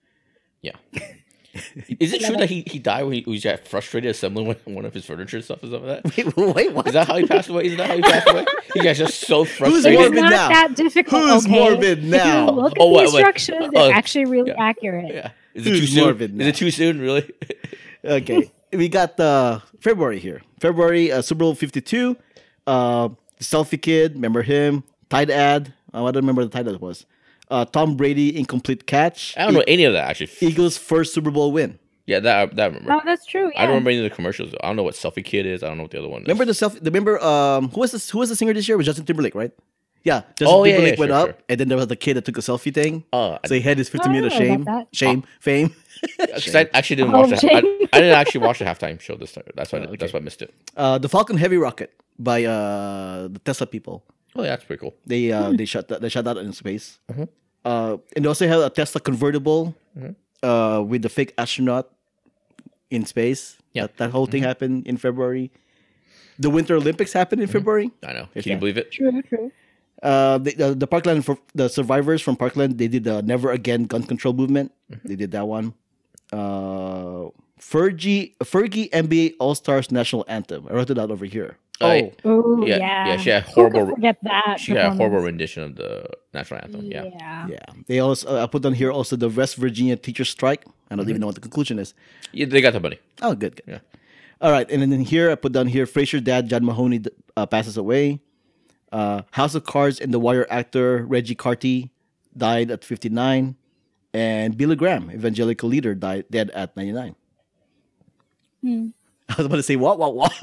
Yeah. Is it true that he, he died when he, he got frustrated assembling one, one of his furniture and stuff and stuff like that? Wait, wait, what? Is that how he passed away? Is that how he passed away? He got just so Who's frustrated. It's morbid not now? that difficult. Who's okay? morbid If you now? look at Oh, the wait, wait. instructions, Uh, it's actually really yeah. accurate. Yeah. Is it Who's too soon? morbid Is now? it too soon? Really? Okay, we got uh, February here. February, uh, Super Bowl fifty-two. Uh, Selfie Kid, remember him? Tide Ad. Oh, I don't remember the title was. Uh, Tom Brady, incomplete catch. I don't know any of that actually. Eagles' first Super Bowl win. Yeah, that that I remember. Oh, that's true. Yeah. I don't remember any of the commercials. I don't know what Selfie Kid is. I don't know what the other one is. Remember the selfie? Remember um, who was this, who was the singer this year? It was Justin Timberlake, right? Yeah, Justin Oh, yeah, Timberlake yeah, went sure, up, sure. and then there was the kid that took a selfie thing. Oh, So he had his fifteen Oh, minute I don't know shame, about that. shame, fame. because I actually didn't Oh, watch that. shame. I, I didn't actually watch the halftime show this time. That's why. Oh, okay. That's why I missed it. Uh, the Falcon Heavy Rocket by uh, the Tesla people. Oh, yeah, that's pretty cool. They uh, Hmm. they shot that they shot that in space. Mm-hmm. Uh, and they also had a Tesla convertible uh, with the fake astronaut in space. Yeah. That, that whole thing happened in February. The Winter Olympics happened in February. I know. Yes, Can you yeah. believe it? True, true. Uh, the, the the Parkland for the survivors from Parkland, they did the Never Again gun control movement. They did that one. Uh, Fergie Fergie N B A All Stars national anthem. I wrote it out over here. Oh, Oh, Oh, Yeah, yeah. yeah, she had Who could horrible- forget that. She had a horrible performance? rendition of the national anthem. Yeah. Yeah. yeah. They also uh, I put down here also the West Virginia teacher strike. I don't even know what the conclusion is. Yeah, they got the money. Oh, good, good. Yeah. All right, and then here I put down here Fraser dad John Mahoney uh, passes away. Uh, House of Cards and The Wire actor Reggie Carty died at fifty-nine, and Billy Graham, evangelical leader, died dead at ninety-nine. Hmm. I was about to say what, what, what?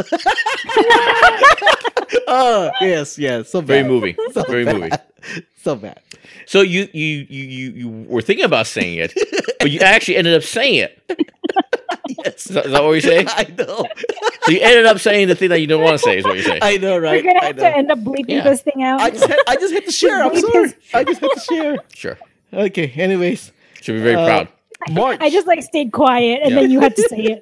Oh yes, yes, so bad. Very moving. So Very bad. moving. So bad. So you you you you you were thinking about saying it, but you actually ended up saying it. Yes, Is that, is that what you're saying? I know. So you ended up saying the thing that you don't want to say. Is what you're saying? I know, We're right? gonna I have know. to end up bleeping Yeah. this thing out. I just, had, I just hit the share. I'm sorry. I just hit the share. Sure. Okay. Anyways, Should be very Uh, proud. March. I just like stayed quiet, and Yeah. then you had to say it.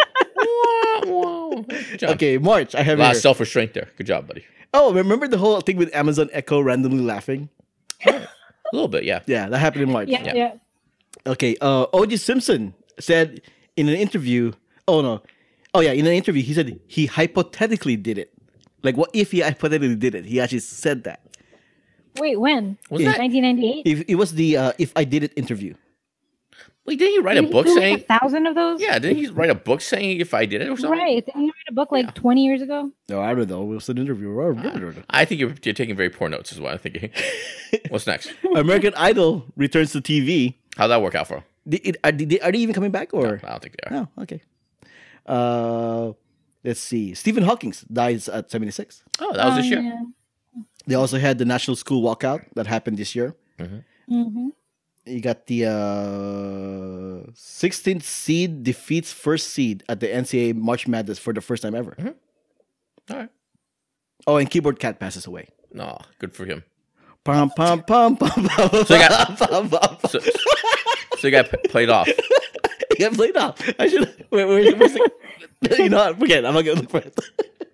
Good job. Okay, March. I have A lot here. of self restraint there. Good job, buddy. Oh, remember the whole thing with Amazon Echo randomly laughing? A little bit, yeah. Yeah, that happened in March. Yeah, Yeah. yeah. Okay. Uh, O J Simpson said in an interview. Oh no. Oh yeah, in an interview he said he hypothetically did it. Like, what if he hypothetically did it? He actually said that. Wait, when? Was that- nineteen ninety-eight? If it was the uh, if I did it interview. Wait, didn't he write a Didn't he book do, like, saying? a thousand of those? Yeah, didn't he write a book saying if I did it or something? Right. Didn't he write a book like twenty years ago? No, I don't know. It was an interview. I remember it. I think you're, you're taking very poor notes, is what I'm thinking. What's next? American Idol returns to T V. How'd that work out for him? Did it, are, they, are they even coming back or? I don't think they are. No. Okay. Uh, let's see. Stephen Hawking dies at seventy-six. Oh, that was this Oh, year. yeah. They also had the National School Walkout that happened this year. Mm-hmm. You got the uh, sixteenth seed defeats first seed at the N C A A March Madness for the first time ever. All right. Oh, and Keyboard Cat passes away. No, good for him. Pum pum pum pum pum. So you got- pum, pum, pum. So, so you got p- played off. He got played off. I should. Wait, wait, where's the, you know what? Forget it. I'm not gonna look for it.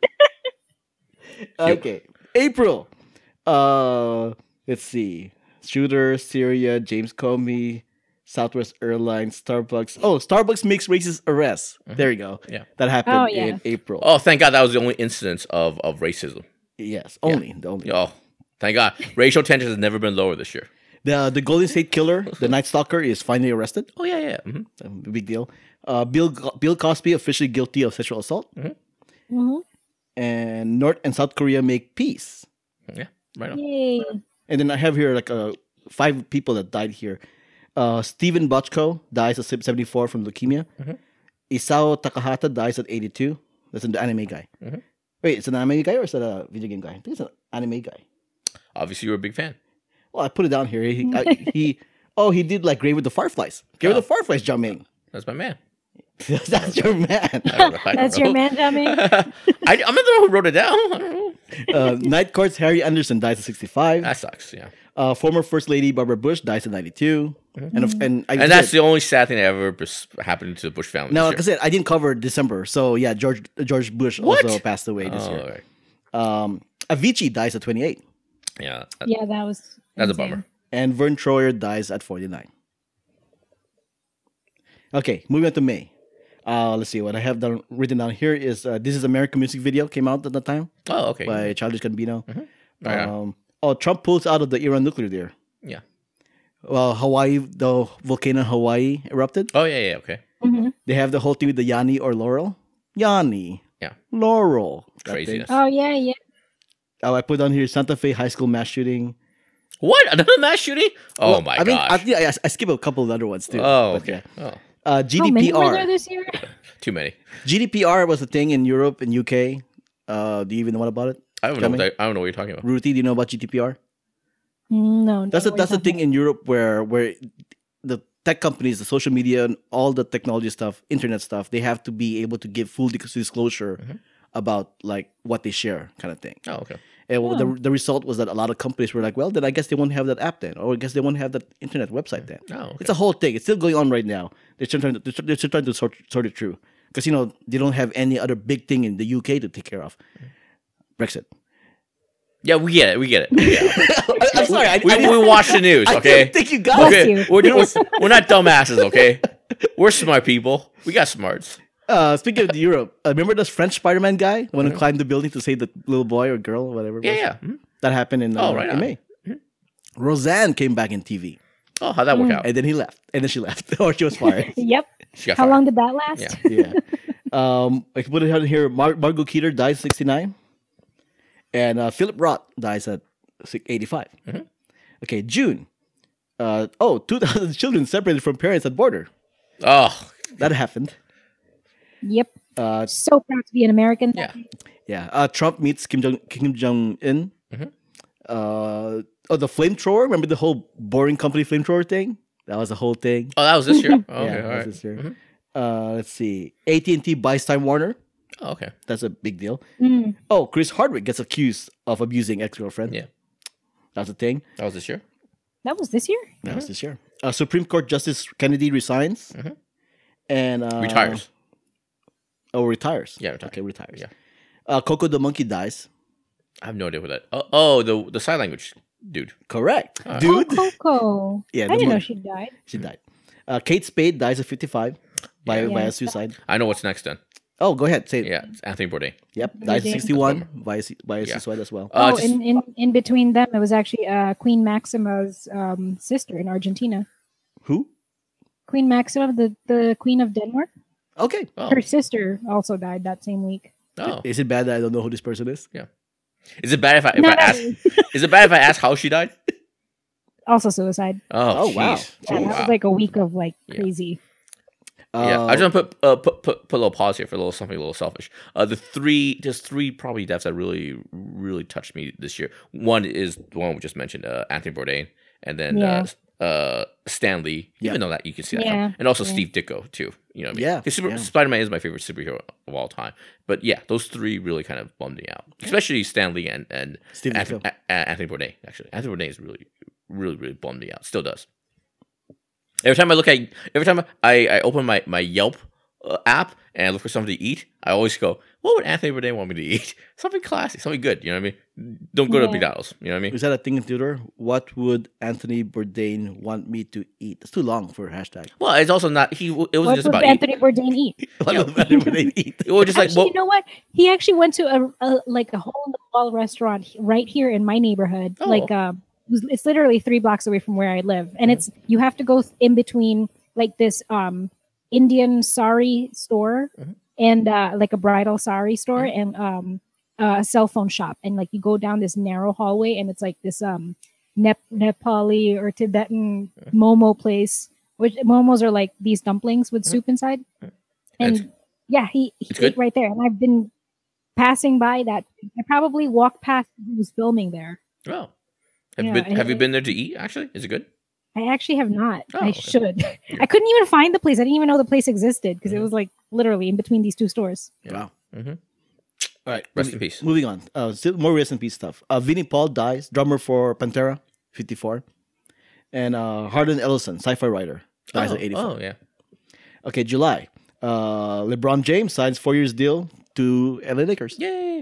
Okay, April. Uh, let's see. Shooter, Syria, James Comey, Southwest Airlines, Starbucks. Oh, Starbucks makes racist arrests. There you go. Yeah. That happened Oh, yeah. in April. Oh, thank God that was the only instance of, of racism. Yes, only the only. Oh, thank God. Racial tension has never been lower this year. The the Golden State Killer, the Night Stalker, is finally arrested. Oh, yeah, yeah. hmm Um, big deal. Uh, Bill Bill Cosby officially guilty of sexual assault. Mm-hmm. And North and South Korea make peace. Yeah, right on. Yay. And then I have here like uh, five people that died here. Uh, Steven Bochco dies at seventy-four from leukemia. Isao Takahata dies at eighty-two. That's an anime guy. Wait, it's an anime guy or is that a video game guy? I think it's an anime guy. Obviously, you're a big fan. Well, I put it down here. He, I, he oh, he did like Grave with the Fireflies. Grave with the Fireflies, Jiaming. That's my man. That's your man. I don't know. I don't That's know. your man, Jamie? I, I'm not the one who wrote it down. I don't know. Uh, Night Court's Harry Anderson dies at sixty-five. That sucks, yeah. Uh, former First Lady Barbara Bush dies at ninety-two. And if- and I And that's said- the only sad thing that ever bes- happened to the Bush family. no, this like I year. said, I didn't cover December. So yeah, George George Bush What? also passed away this Oh, year. all right. Um, Avicii dies at twenty-eight, Yeah, that- Yeah, that was. that's a insane. bummer. and Vern Troyer dies at forty-nine. Okay, moving on to May. Uh, let's see what I have done written down here is uh, This Is American music video came out at the time Oh, okay. by Childish Gambino. Oh, yeah. Um, oh, Trump pulls out of the Iran nuclear deal. Yeah. Well, Hawaii, the volcano in Hawaii erupted. Oh, yeah, yeah, okay. Mhm. They have the whole thing with the Yanni or Laurel. Yanni. Yeah. Laurel. That Craziness. thing. Oh yeah, yeah. Oh, I put on here Santa Fe high school mass shooting. What? Another mass shooting? Oh, Well, my I mean, gosh. I, yeah, I, I skip a couple of other ones too. oh, but okay. yeah. Oh, Uh, How many were there G D P R. this year? too many. G D P R was a thing in Europe and U K. Uh, do you even know what about it? I don't know. What Coming? that, I don't know what you're talking about. Ruthie, do you know about G D P R? No, That's a, no, that's the what thing in Europe where where the tech companies, the social media, and all the technology stuff, internet stuff, they have to be able to give full dis- disclosure Mhm. about like what they share, kind of thing. Oh, okay. And well, Oh. the the result was that a lot of companies were like, well, then I guess they won't have that app then, or I guess they won't have that internet website then. Oh, okay. It's a whole thing. It's still going on right now. They're still trying to, they're still- they're still trying to sort, sort it through because you know they don't have any other big thing in the U K to take care of. Brexit. Yeah, we get it. We get it. Yeah. I'm sorry. I, we, I, we watch the news, I okay? didn't think you got Bless it. Okay, you. we're, we're, we're not dumbasses, okay? We're smart people. We got smarts. Uh, speaking of Europe, uh, remember this French Spider-Man guy, the one who climbed the building to save the little boy or girl, whatever. It Yeah, was? yeah. Mhm. That happened in, uh, Oh, right in on. May. Roseanne came back in T V, Oh, how'd that work out? and then he left, and then she left, or she was fired. Yep. She got How fired. long did that last? Yeah. yeah. Um, I can put it out here. Mar- Margot Kidder dies at sixty-nine, and uh, Philip Roth dies at si- eighty-five. Mhm. Okay, June. Uh, oh, two thousand children separated from parents at border. Oh, That happened. Yep. Uh, So proud to be an American. yeah. yeah. Uh, Trump meets Kim Jong Kim Jong Un. Mhm. Uh, oh, the flamethrower. Remember the whole boring company flamethrower thing? That was the whole thing. Oh, that was this year? Oh, yeah, okay, that all was right. this year. Mhm. Uh, let's see. A T and T buys Time Warner. Oh, okay. That's a big deal. Mm. Oh, Chris Hardwick gets accused of abusing ex-girlfriend. Yeah. That's a thing. That was this year? That was this year? That was this year. Uh, Supreme Court Justice Kennedy resigns. Mhm. And uh, Retires. Oh, retires. Yeah, retires. Okay, retires. Yeah. Uh, Coco the monkey dies. I have no idea what that. Oh, oh the the sign language dude. Correct, Ah. dude. Oh, Coco. Yeah, I the didn't know mon- she died. She died. Uh, Kate Spade dies at fifty-five by, Yeah. by Yeah. a suicide. I know what's next then. Oh, go ahead. Say it. Yeah, it's Anthony Bourdain. Yep. Dies at Bourdain. sixty-one by a, su- by a Yeah. suicide as well. Uh, oh, just- in, in, in between them, it was actually uh, Queen Maxima's um, sister in Argentina. Who? Queen Maxima, the, the Queen of Denmark. Okay. oh, Her sister also died that same week. oh. Is it bad that I don't know who this person is? Is it bad if I if No, I no, ask? Is it bad if I ask how she died? also suicide. Oh, Oh, wow. jeez. Yeah, Oh, that wow. was like a week of like Yeah. crazy. Yeah, Uh, I just want to put, uh, put put put a little pause here for a little something a little selfish. Uh, the three, just three probably deaths that really really touched me this year. One is the one we just mentioned, uh, Anthony Bourdain, and then Yeah. uh, uh, Stan Lee. Yeah. Even though that you can see that, Yeah, coming. And also yeah. Steve Ditko too. You know what I mean? Yeah, 'Cause Super, yeah. Spider-Man is my favorite superhero of all time. But yeah, those three really kind of bummed me out, especially Stan Lee and and Steve Anthony, Ditko. A- A- Anthony Bourdain. Actually, Anthony Bourdain is really really really bummed me out. Still does. Every time I look at, every time I, I open my, my Yelp uh, app and I look for something to eat, I always go, what would Anthony Bourdain want me to eat? Something classy, something good. You know what I mean? Don't go to Yeah. McDonald's. You know what I mean? Is that a thing in Twitter? What would Anthony Bourdain want me to eat? That's too long for a hashtag. Well, it's also not. He. It wasn't What just would about eat. Anthony Bourdain eat? What Yeah. would Anthony Bourdain eat? It was just like, Actually, well, you know what? He actually went to a, a like a hole in the wall restaurant he- right here in my neighborhood. Oh. Like, um, it was- it's literally three blocks away from where I live, and it's you have to go th- in between like this um Indian sari store Mhm. and uh, like a bridal sari store Mhm. and um uh, a cell phone shop, and like you go down this narrow hallway, and it's like this um Nep- Nepali or Tibetan momo place. Which momos are like these dumplings with soup inside, And and it's- yeah, he, he it's ate good? right there, and I've been passing by that. I probably walked past who was filming there. oh. Have, Yeah, you been, and have you it- been there to eat, actually? Is it good? I actually have not. Oh, I okay. should. I couldn't even find the place. I didn't even know the place existed because Mhm. it was like literally in between these two stores. Yeah. Wow. Mm-hmm. All right. Rest in moving- peace. Moving on. Uh, still more rest in peace stuff. Uh, Vinnie Paul dies, drummer for Pantera, fifty-four. And uh, Harlan Ellison, sci-fi writer, dies oh, at eighty-four. Oh, yeah. Okay, July. Uh, LeBron James signs four years deal to L A Lakers. Yay.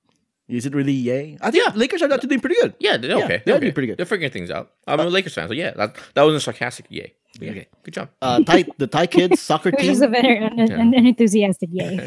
Is it really yay? I think Yeah. Lakers are actually doing pretty good. Yeah, they're Yeah, okay. they're okay. doing pretty good. They're figuring things out. I'm a Lakers fan, so yeah, that, that wasn't sarcastic. Yay. Yeah, Okay. good job. Uh, Thai, the Thai kids soccer Which team. is a very an, an, an enthusiastic yay.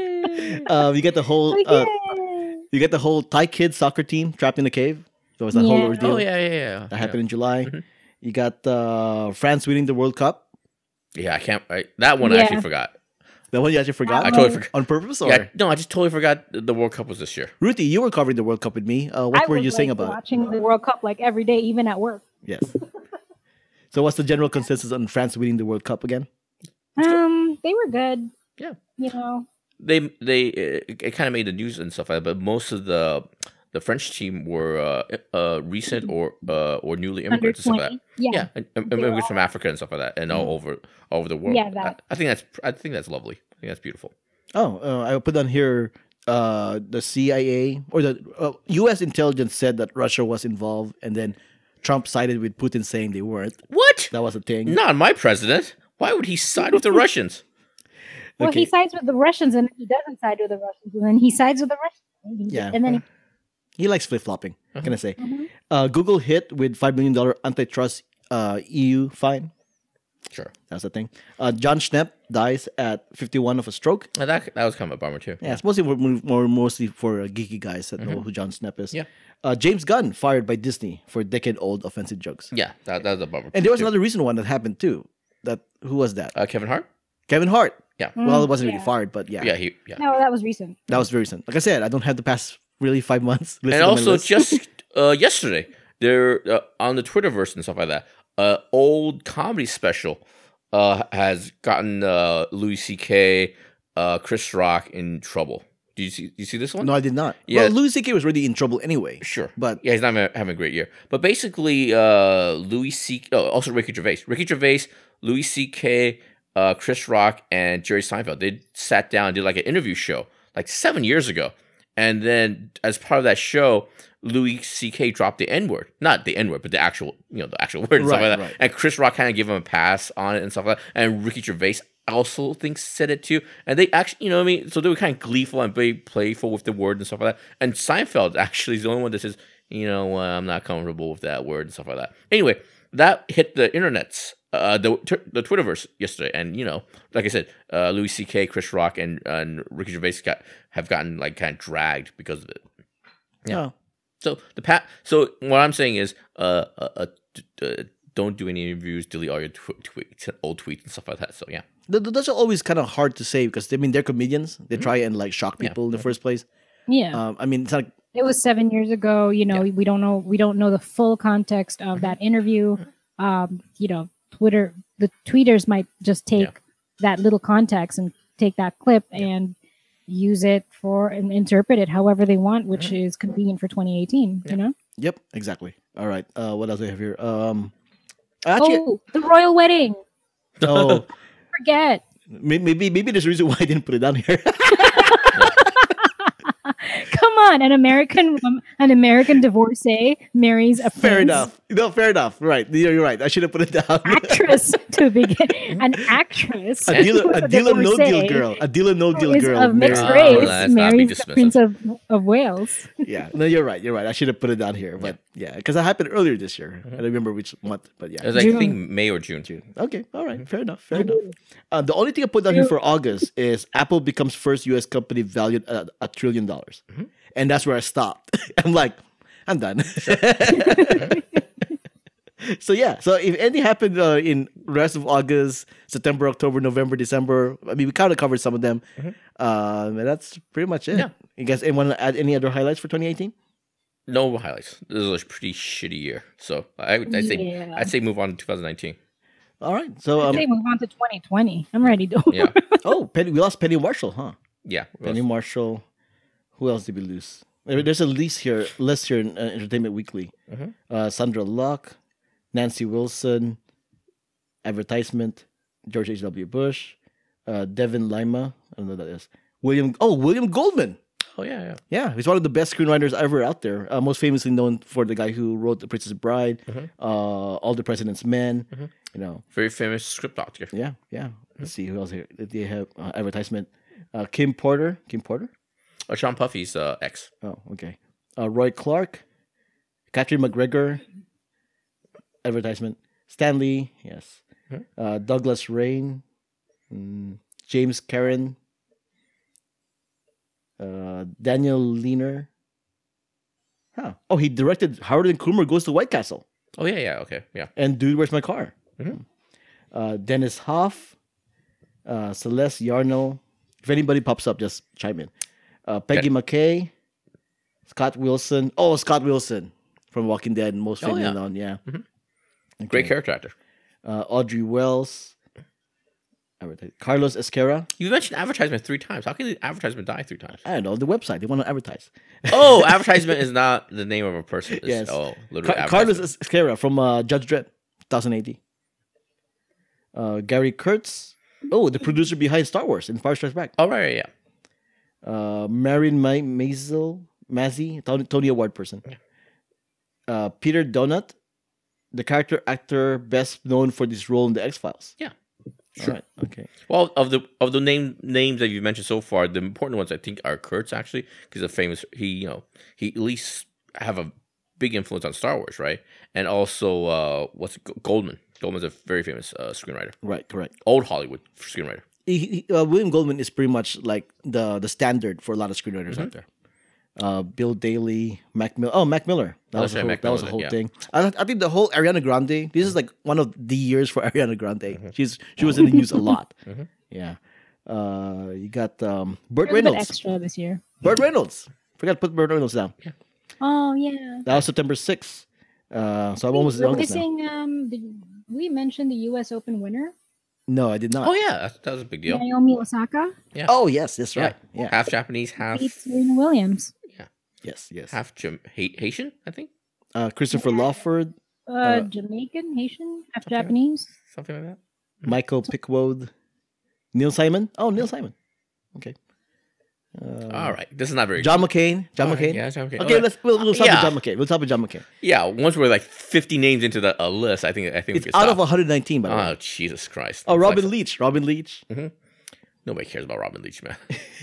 Uh, you get the whole. Like, Uh, yay. you get the whole Thai kids soccer team trapped in the cave. So it's a whole Yeah. ordeal Oh yeah, yeah, yeah. that happened in July. Mhm. You got uh, France winning the World Cup. Yeah, I can't. I, that one I Yeah. actually forgot. The one you actually forgot. I totally forgot. On purpose, or Yeah, no, I just totally forgot the World Cup was this year. Ruthie, you were covering the World Cup with me. Uh, what I were was, you saying like, about it? watching the World Cup like every day, even at work? Yes. So, what's the general consensus on France winning the World Cup again? Um, they were good. Yeah. You know, They they it, it kind of made the news and stuff like that, but most of the the French team were uh, uh recent or uh or newly under immigrants and stuff like twenty. that. Yeah. Yeah, and- and immigrants from Africa and stuff like that, and all over all over the world. Yeah, that. I, I think that's I think that's lovely. I think that's beautiful. Oh, uh, I put on here uh, the C I A or the uh, U S intelligence said that Russia was involved, and then Trump sided with Putin saying they weren't. What? That was a thing. Not my president. Why would he side with the Russians? Well, Okay. he sides with the Russians, and he doesn't side with the Russians, and then he sides with the Russians. Yeah. And then he, He likes flip flopping. What can I say? Mhm. Uh, Google hit with five million dollar antitrust uh, E U fine. Sure. That's the thing. Uh, John Schnepp dies at fifty one of a stroke. And that that was kind of a bummer too. Yeah, it's mostly more, more mostly for uh, geeky guys that know who John Schnepp is. Yeah. Uh, James Gunn fired by Disney for decade old offensive jokes. Yeah, that, that was a bummer. And there was too. another recent one that happened too. That who was that? uh, Kevin Hart. Kevin Hart. Yeah. Well, it wasn't yeah. really fired, but yeah, Yeah, he yeah. no, that was recent. that was very recent. Like I said, I don't have the past really five months. listed And on my also list. just uh, yesterday, there uh, on the Twitterverse and stuff like that, uh, old comedy special uh, has gotten uh, Louis C K, uh, Chris Rock in trouble. Do you see? Do you see this one? no, I did not. Yeah. Well, Louis C K was already in trouble anyway. Sure, But yeah, he's not having having a great year. But basically, uh, Louis C. Oh, also Ricky Gervais, Ricky Gervais, Louis C K, uh, Chris Rock, and Jerry Seinfeld. They sat down and did like an interview show like seven years ago, and then as part of that show, Louis C K dropped the N word, not the N word, but the actual, you know, the actual word and stuff Right, like that. right. And Chris Rock kind of gave him a pass on it and stuff like that. And Ricky Gervais also thinks said it too. And they actually, you know what I mean? So they were kind of gleeful and very playful with the word and stuff like that. And Seinfeld actually is the only one that says, you know what, I'm not comfortable with that word and stuff like that. Anyway, that hit the internets, uh, the the Twitterverse yesterday. And, you know, like I said, uh, Louis C K, Chris Rock, and, and Ricky Gervais got, have gotten like kind of dragged because of it. Yeah. oh, So the pat. So what I'm saying is, uh, uh, uh, d- uh don't do any interviews, delete all your tw- tweets, old tweets and stuff like that. So yeah, th- th- those are always kind of hard to say because I mean they're comedians. They Mm-hmm. try and like shock people in the first place. Yeah. Um, I mean, it's not. It was seven years ago. You know, we don't know we don't know the full context of that interview. Um, you know, Twitter the tweeters might just take Yeah. that little context and take that clip and use it for and interpret it however they want, which is convenient for twenty eighteen. You know. Yep, exactly. All right. Uh, what else do I have here? Um, actually, Oh, the royal wedding! oh, Forget. may- maybe maybe there's a reason why I didn't put it down here. Come on, an American um, an American divorcee marries a Fair prince. enough. No, fair enough. Right. You're, you're right. I should have put it down. Actress to begin, an actress, a deal, who's a deal or no deal divorcee, girl. A deal or no who deal is girl. of mixed married- Oh, race let's not be marries the dismissive. Prince of, of Wales. Yeah. No, you're right. You're right. I should have put it down here. But yeah, because it happened earlier this year. I don't remember which month, but yeah. it was like, I June. think May or June. June. Okay, all right, fair enough, fair enough. Uh, the only thing I put down here for August is Apple becomes first U S company valued at a trillion dollars, and that's where I stopped. I'm like, I'm done. So yeah, so if anything happened uh, in rest of August, September, October, November, December, I mean, we kind of covered some of them. Uh, and that's pretty much it. Yeah. You guys, anyone add any other highlights for twenty eighteen? No highlights. This was a pretty shitty year. So I, I'd say Yeah. I'd say move on to twenty nineteen. All right. So I'd um, say move on to twenty twenty. I'm ready to. Yeah, oh, Penny, we lost Penny Marshall, huh? yeah. Penny Marshall. Who else did we lose? There- There's a list here, list here in uh, Entertainment Weekly. Mhm. Uh, Sandra Luck, Nancy Wilson, advertisement, George H W. Bush, uh, Devin Lima. I don't know who that is. William. Oh, William Goldman. Oh yeah, yeah. Yeah, he's one of the best screenwriters ever out there. Uh, most famously known for the guy who wrote The Princess Bride, Mhm. uh, All the President's Men. Mhm. You know, Very famous script doctor. yeah, yeah. Let's see who else here. They have uh, advertisement. Uh, Kim Porter. Kim Porter. Uh, Sean Puffy's uh, ex. Oh, okay. Uh, Roy Clark, Catherine McGregor, advertisement. Stanley, yes. uh, Douglas Rain, mm, James Karen, uh, Daniel Leaner. Huh. Oh, he directed Howard and Kumar Goes to White Castle Oh yeah, yeah, okay, yeah. and Dude, Where's My Car? Mhm. Uh, Dennis Hoff, uh, Celeste Yarno. If anybody pops up, just chime in. Uh, Peggy McKay, Scott Wilson. Oh, Scott Wilson from Walking Dead, most Oh, famous yeah. known, yeah. Mhm. Okay. Great character actor. Uh, Audrey Wells, advertise- Carlos Esquera. You mentioned advertisement three times. How can the advertisement die three times? I don't know, the website, they want to advertise. Oh, advertisement is not the name of a person. It's, Yes. Oh, literally. Car- Carlos advertisement. Esquera from uh, Judge Dredd, twenty eighteen. Uh, Gary Kurtz. Oh, the producer behind Star Wars and Empire Strikes Back. Oh, right, right, yeah. Uh, Marin Ma- Maisel, Mazzy, Tony, Tony Award person. Uh, Peter Donut, the character actor best known for this role in the X Files. Yeah. All right. Okay. Well, of the of the name names that you've mentioned so far, the important ones I think are Kurtz actually, because a famous he you know he at least have a big influence on Star Wars, right? And also uh, what's it, Goldman. Goldman's a very famous uh, screenwriter, Right. Correct. old Hollywood screenwriter. He, he- uh, William Goldman is pretty much like the the standard for a lot of screenwriters Mm-hmm. out there. Uh, Bill Daly, Mac Miller. Oh, Mac Miller. That Oh, was a sorry, whole, Mac that was a Miller, whole yeah. thing. I, I think the whole Ariana Grande. This is like one of the years for Ariana Grande. Mm-hmm. She's she was in the news a lot. Yeah. Uh, you got um, Burt There's a bit Reynolds. extra this year. Burt Reynolds. Forgot to put Burt Reynolds down. Oh yeah. That was September sixth. Uh, so I'm almost the We're youngest now. missing. Um, did we mention the U S Open winner, No, I did not. Oh yeah, that, that was a big deal. Naomi Osaka, Oh, yes, that's Yeah. right. Yeah. Half Japanese, half beat Serena Williams. Yes, yes. half Jam- Ha- Haitian, I think, Uh, Christopher Lawford, Uh, Uh, Jamaican, Haitian, half something like- Japanese. something like that. Michael Pickwood, Neil Simon. Oh, Neil Simon. Okay. Uh, All right, this is not very. John McCain. John All right, McCain. yeah, John McCain. Okay, All right. let's we'll, we'll stop Yeah. with John McCain. We'll stop with John McCain. Yeah, once we're like fifty names into the a list, I think I think It's we can out stop. of one hundred nineteen, by the way. Oh Jesus Christ! Oh, It's Robin like- Leach. Robin Leach. Nobody cares about Robin Leach, man.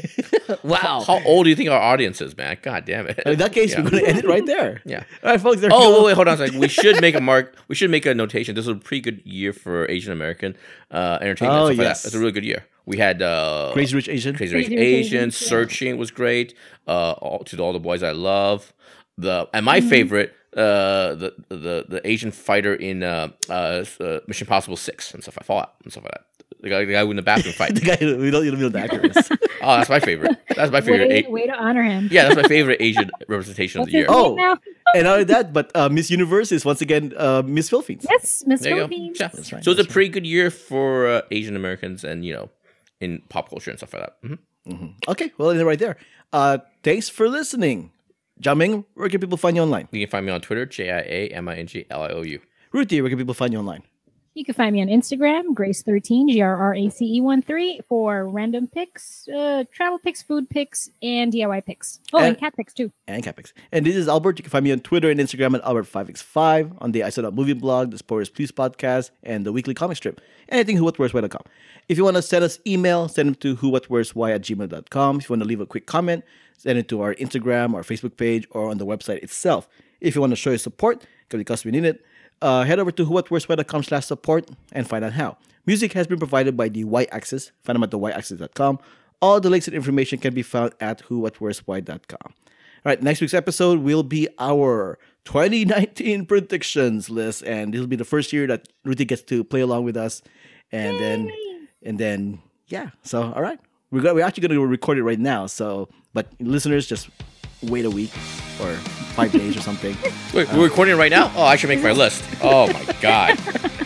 Wow. How old do you think our audience is, man? God damn it! In that case, Yeah. we're going to end it right there. Yeah. All right, folks. There Oh, we go. wait, wait, hold on a second. We should make a mark. We should make a notation. This was a pretty good year for Asian American uh, entertainment. Oh, and stuff like yes. that. It's a really good year. We had uh, Crazy Rich Asian. Crazy Rich Crazy Rich Asian, Asians, yeah. Searching was great. Uh, all, to all the boys I love. The and my favorite, uh, the the the Asian fighter in uh, uh, uh, Mission Impossible Six and stuff like Fallout and stuff like that. The guy, the guy in the bathroom fight. The guy, we don't, you don't know the actor is. Oh, that's my favorite. That's my favorite. Way, A- way to honor him. yeah, that's my favorite Asian representation of What's the year. his name Oh. now? And not only that, but uh, Miss Universe is once again uh, Miss Philippines. Yes, Miss There you go. Philippines. Yeah. That's right, So it's a that's pretty good year for uh, Asian Americans and, you know, in pop culture and stuff like that. Mhm. Okay, well, then right there. Uh, thanks for listening. Jiaming, where can people find you online? You can find me on Twitter, J I A M I N G L I O U. Ruthie, where can people find you online? You can find me on Instagram, Grace thirteen, G R R A C E one three, for random pics, uh, travel pics, food pics, and D I Y pics. Oh, and, And- cat pics too. And Capex. And this is Albert. You can find me on Twitter and Instagram at Albert five x five, on the I Said That Movie blog, the Spoilers Please podcast, and the weekly comic strip. Anything who what where's why dot com. If you want to send us email, send them to who what where's why at gmail dot com. If you want to leave a quick comment, send it to our Instagram, our Facebook page, or on the website itself. If you want to show your support, because we need it, uh, head over to who what where's why dot com slash support and find out how. Music has been provided by the Y-Axis. Find them at the y axis dot com. All the links and information can be found at who what where's why dot com. All right, next week's episode will be our twenty nineteen predictions list, and this will be the first year that Ruthie gets to play along with us, and then, and then, yeah. So, all right, we're go- we're actually going to record it right now. So, but listeners, just wait a week or five days or something. Wait, we're recording it right now? Oh, I should make my list. Oh, my God.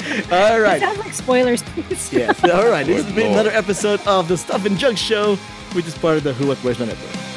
All right, Sounds like spoilers, please. yes. All right, this has been Lord. another episode of the Stuff and Junk Show, which is part of the Who What Where's My Network.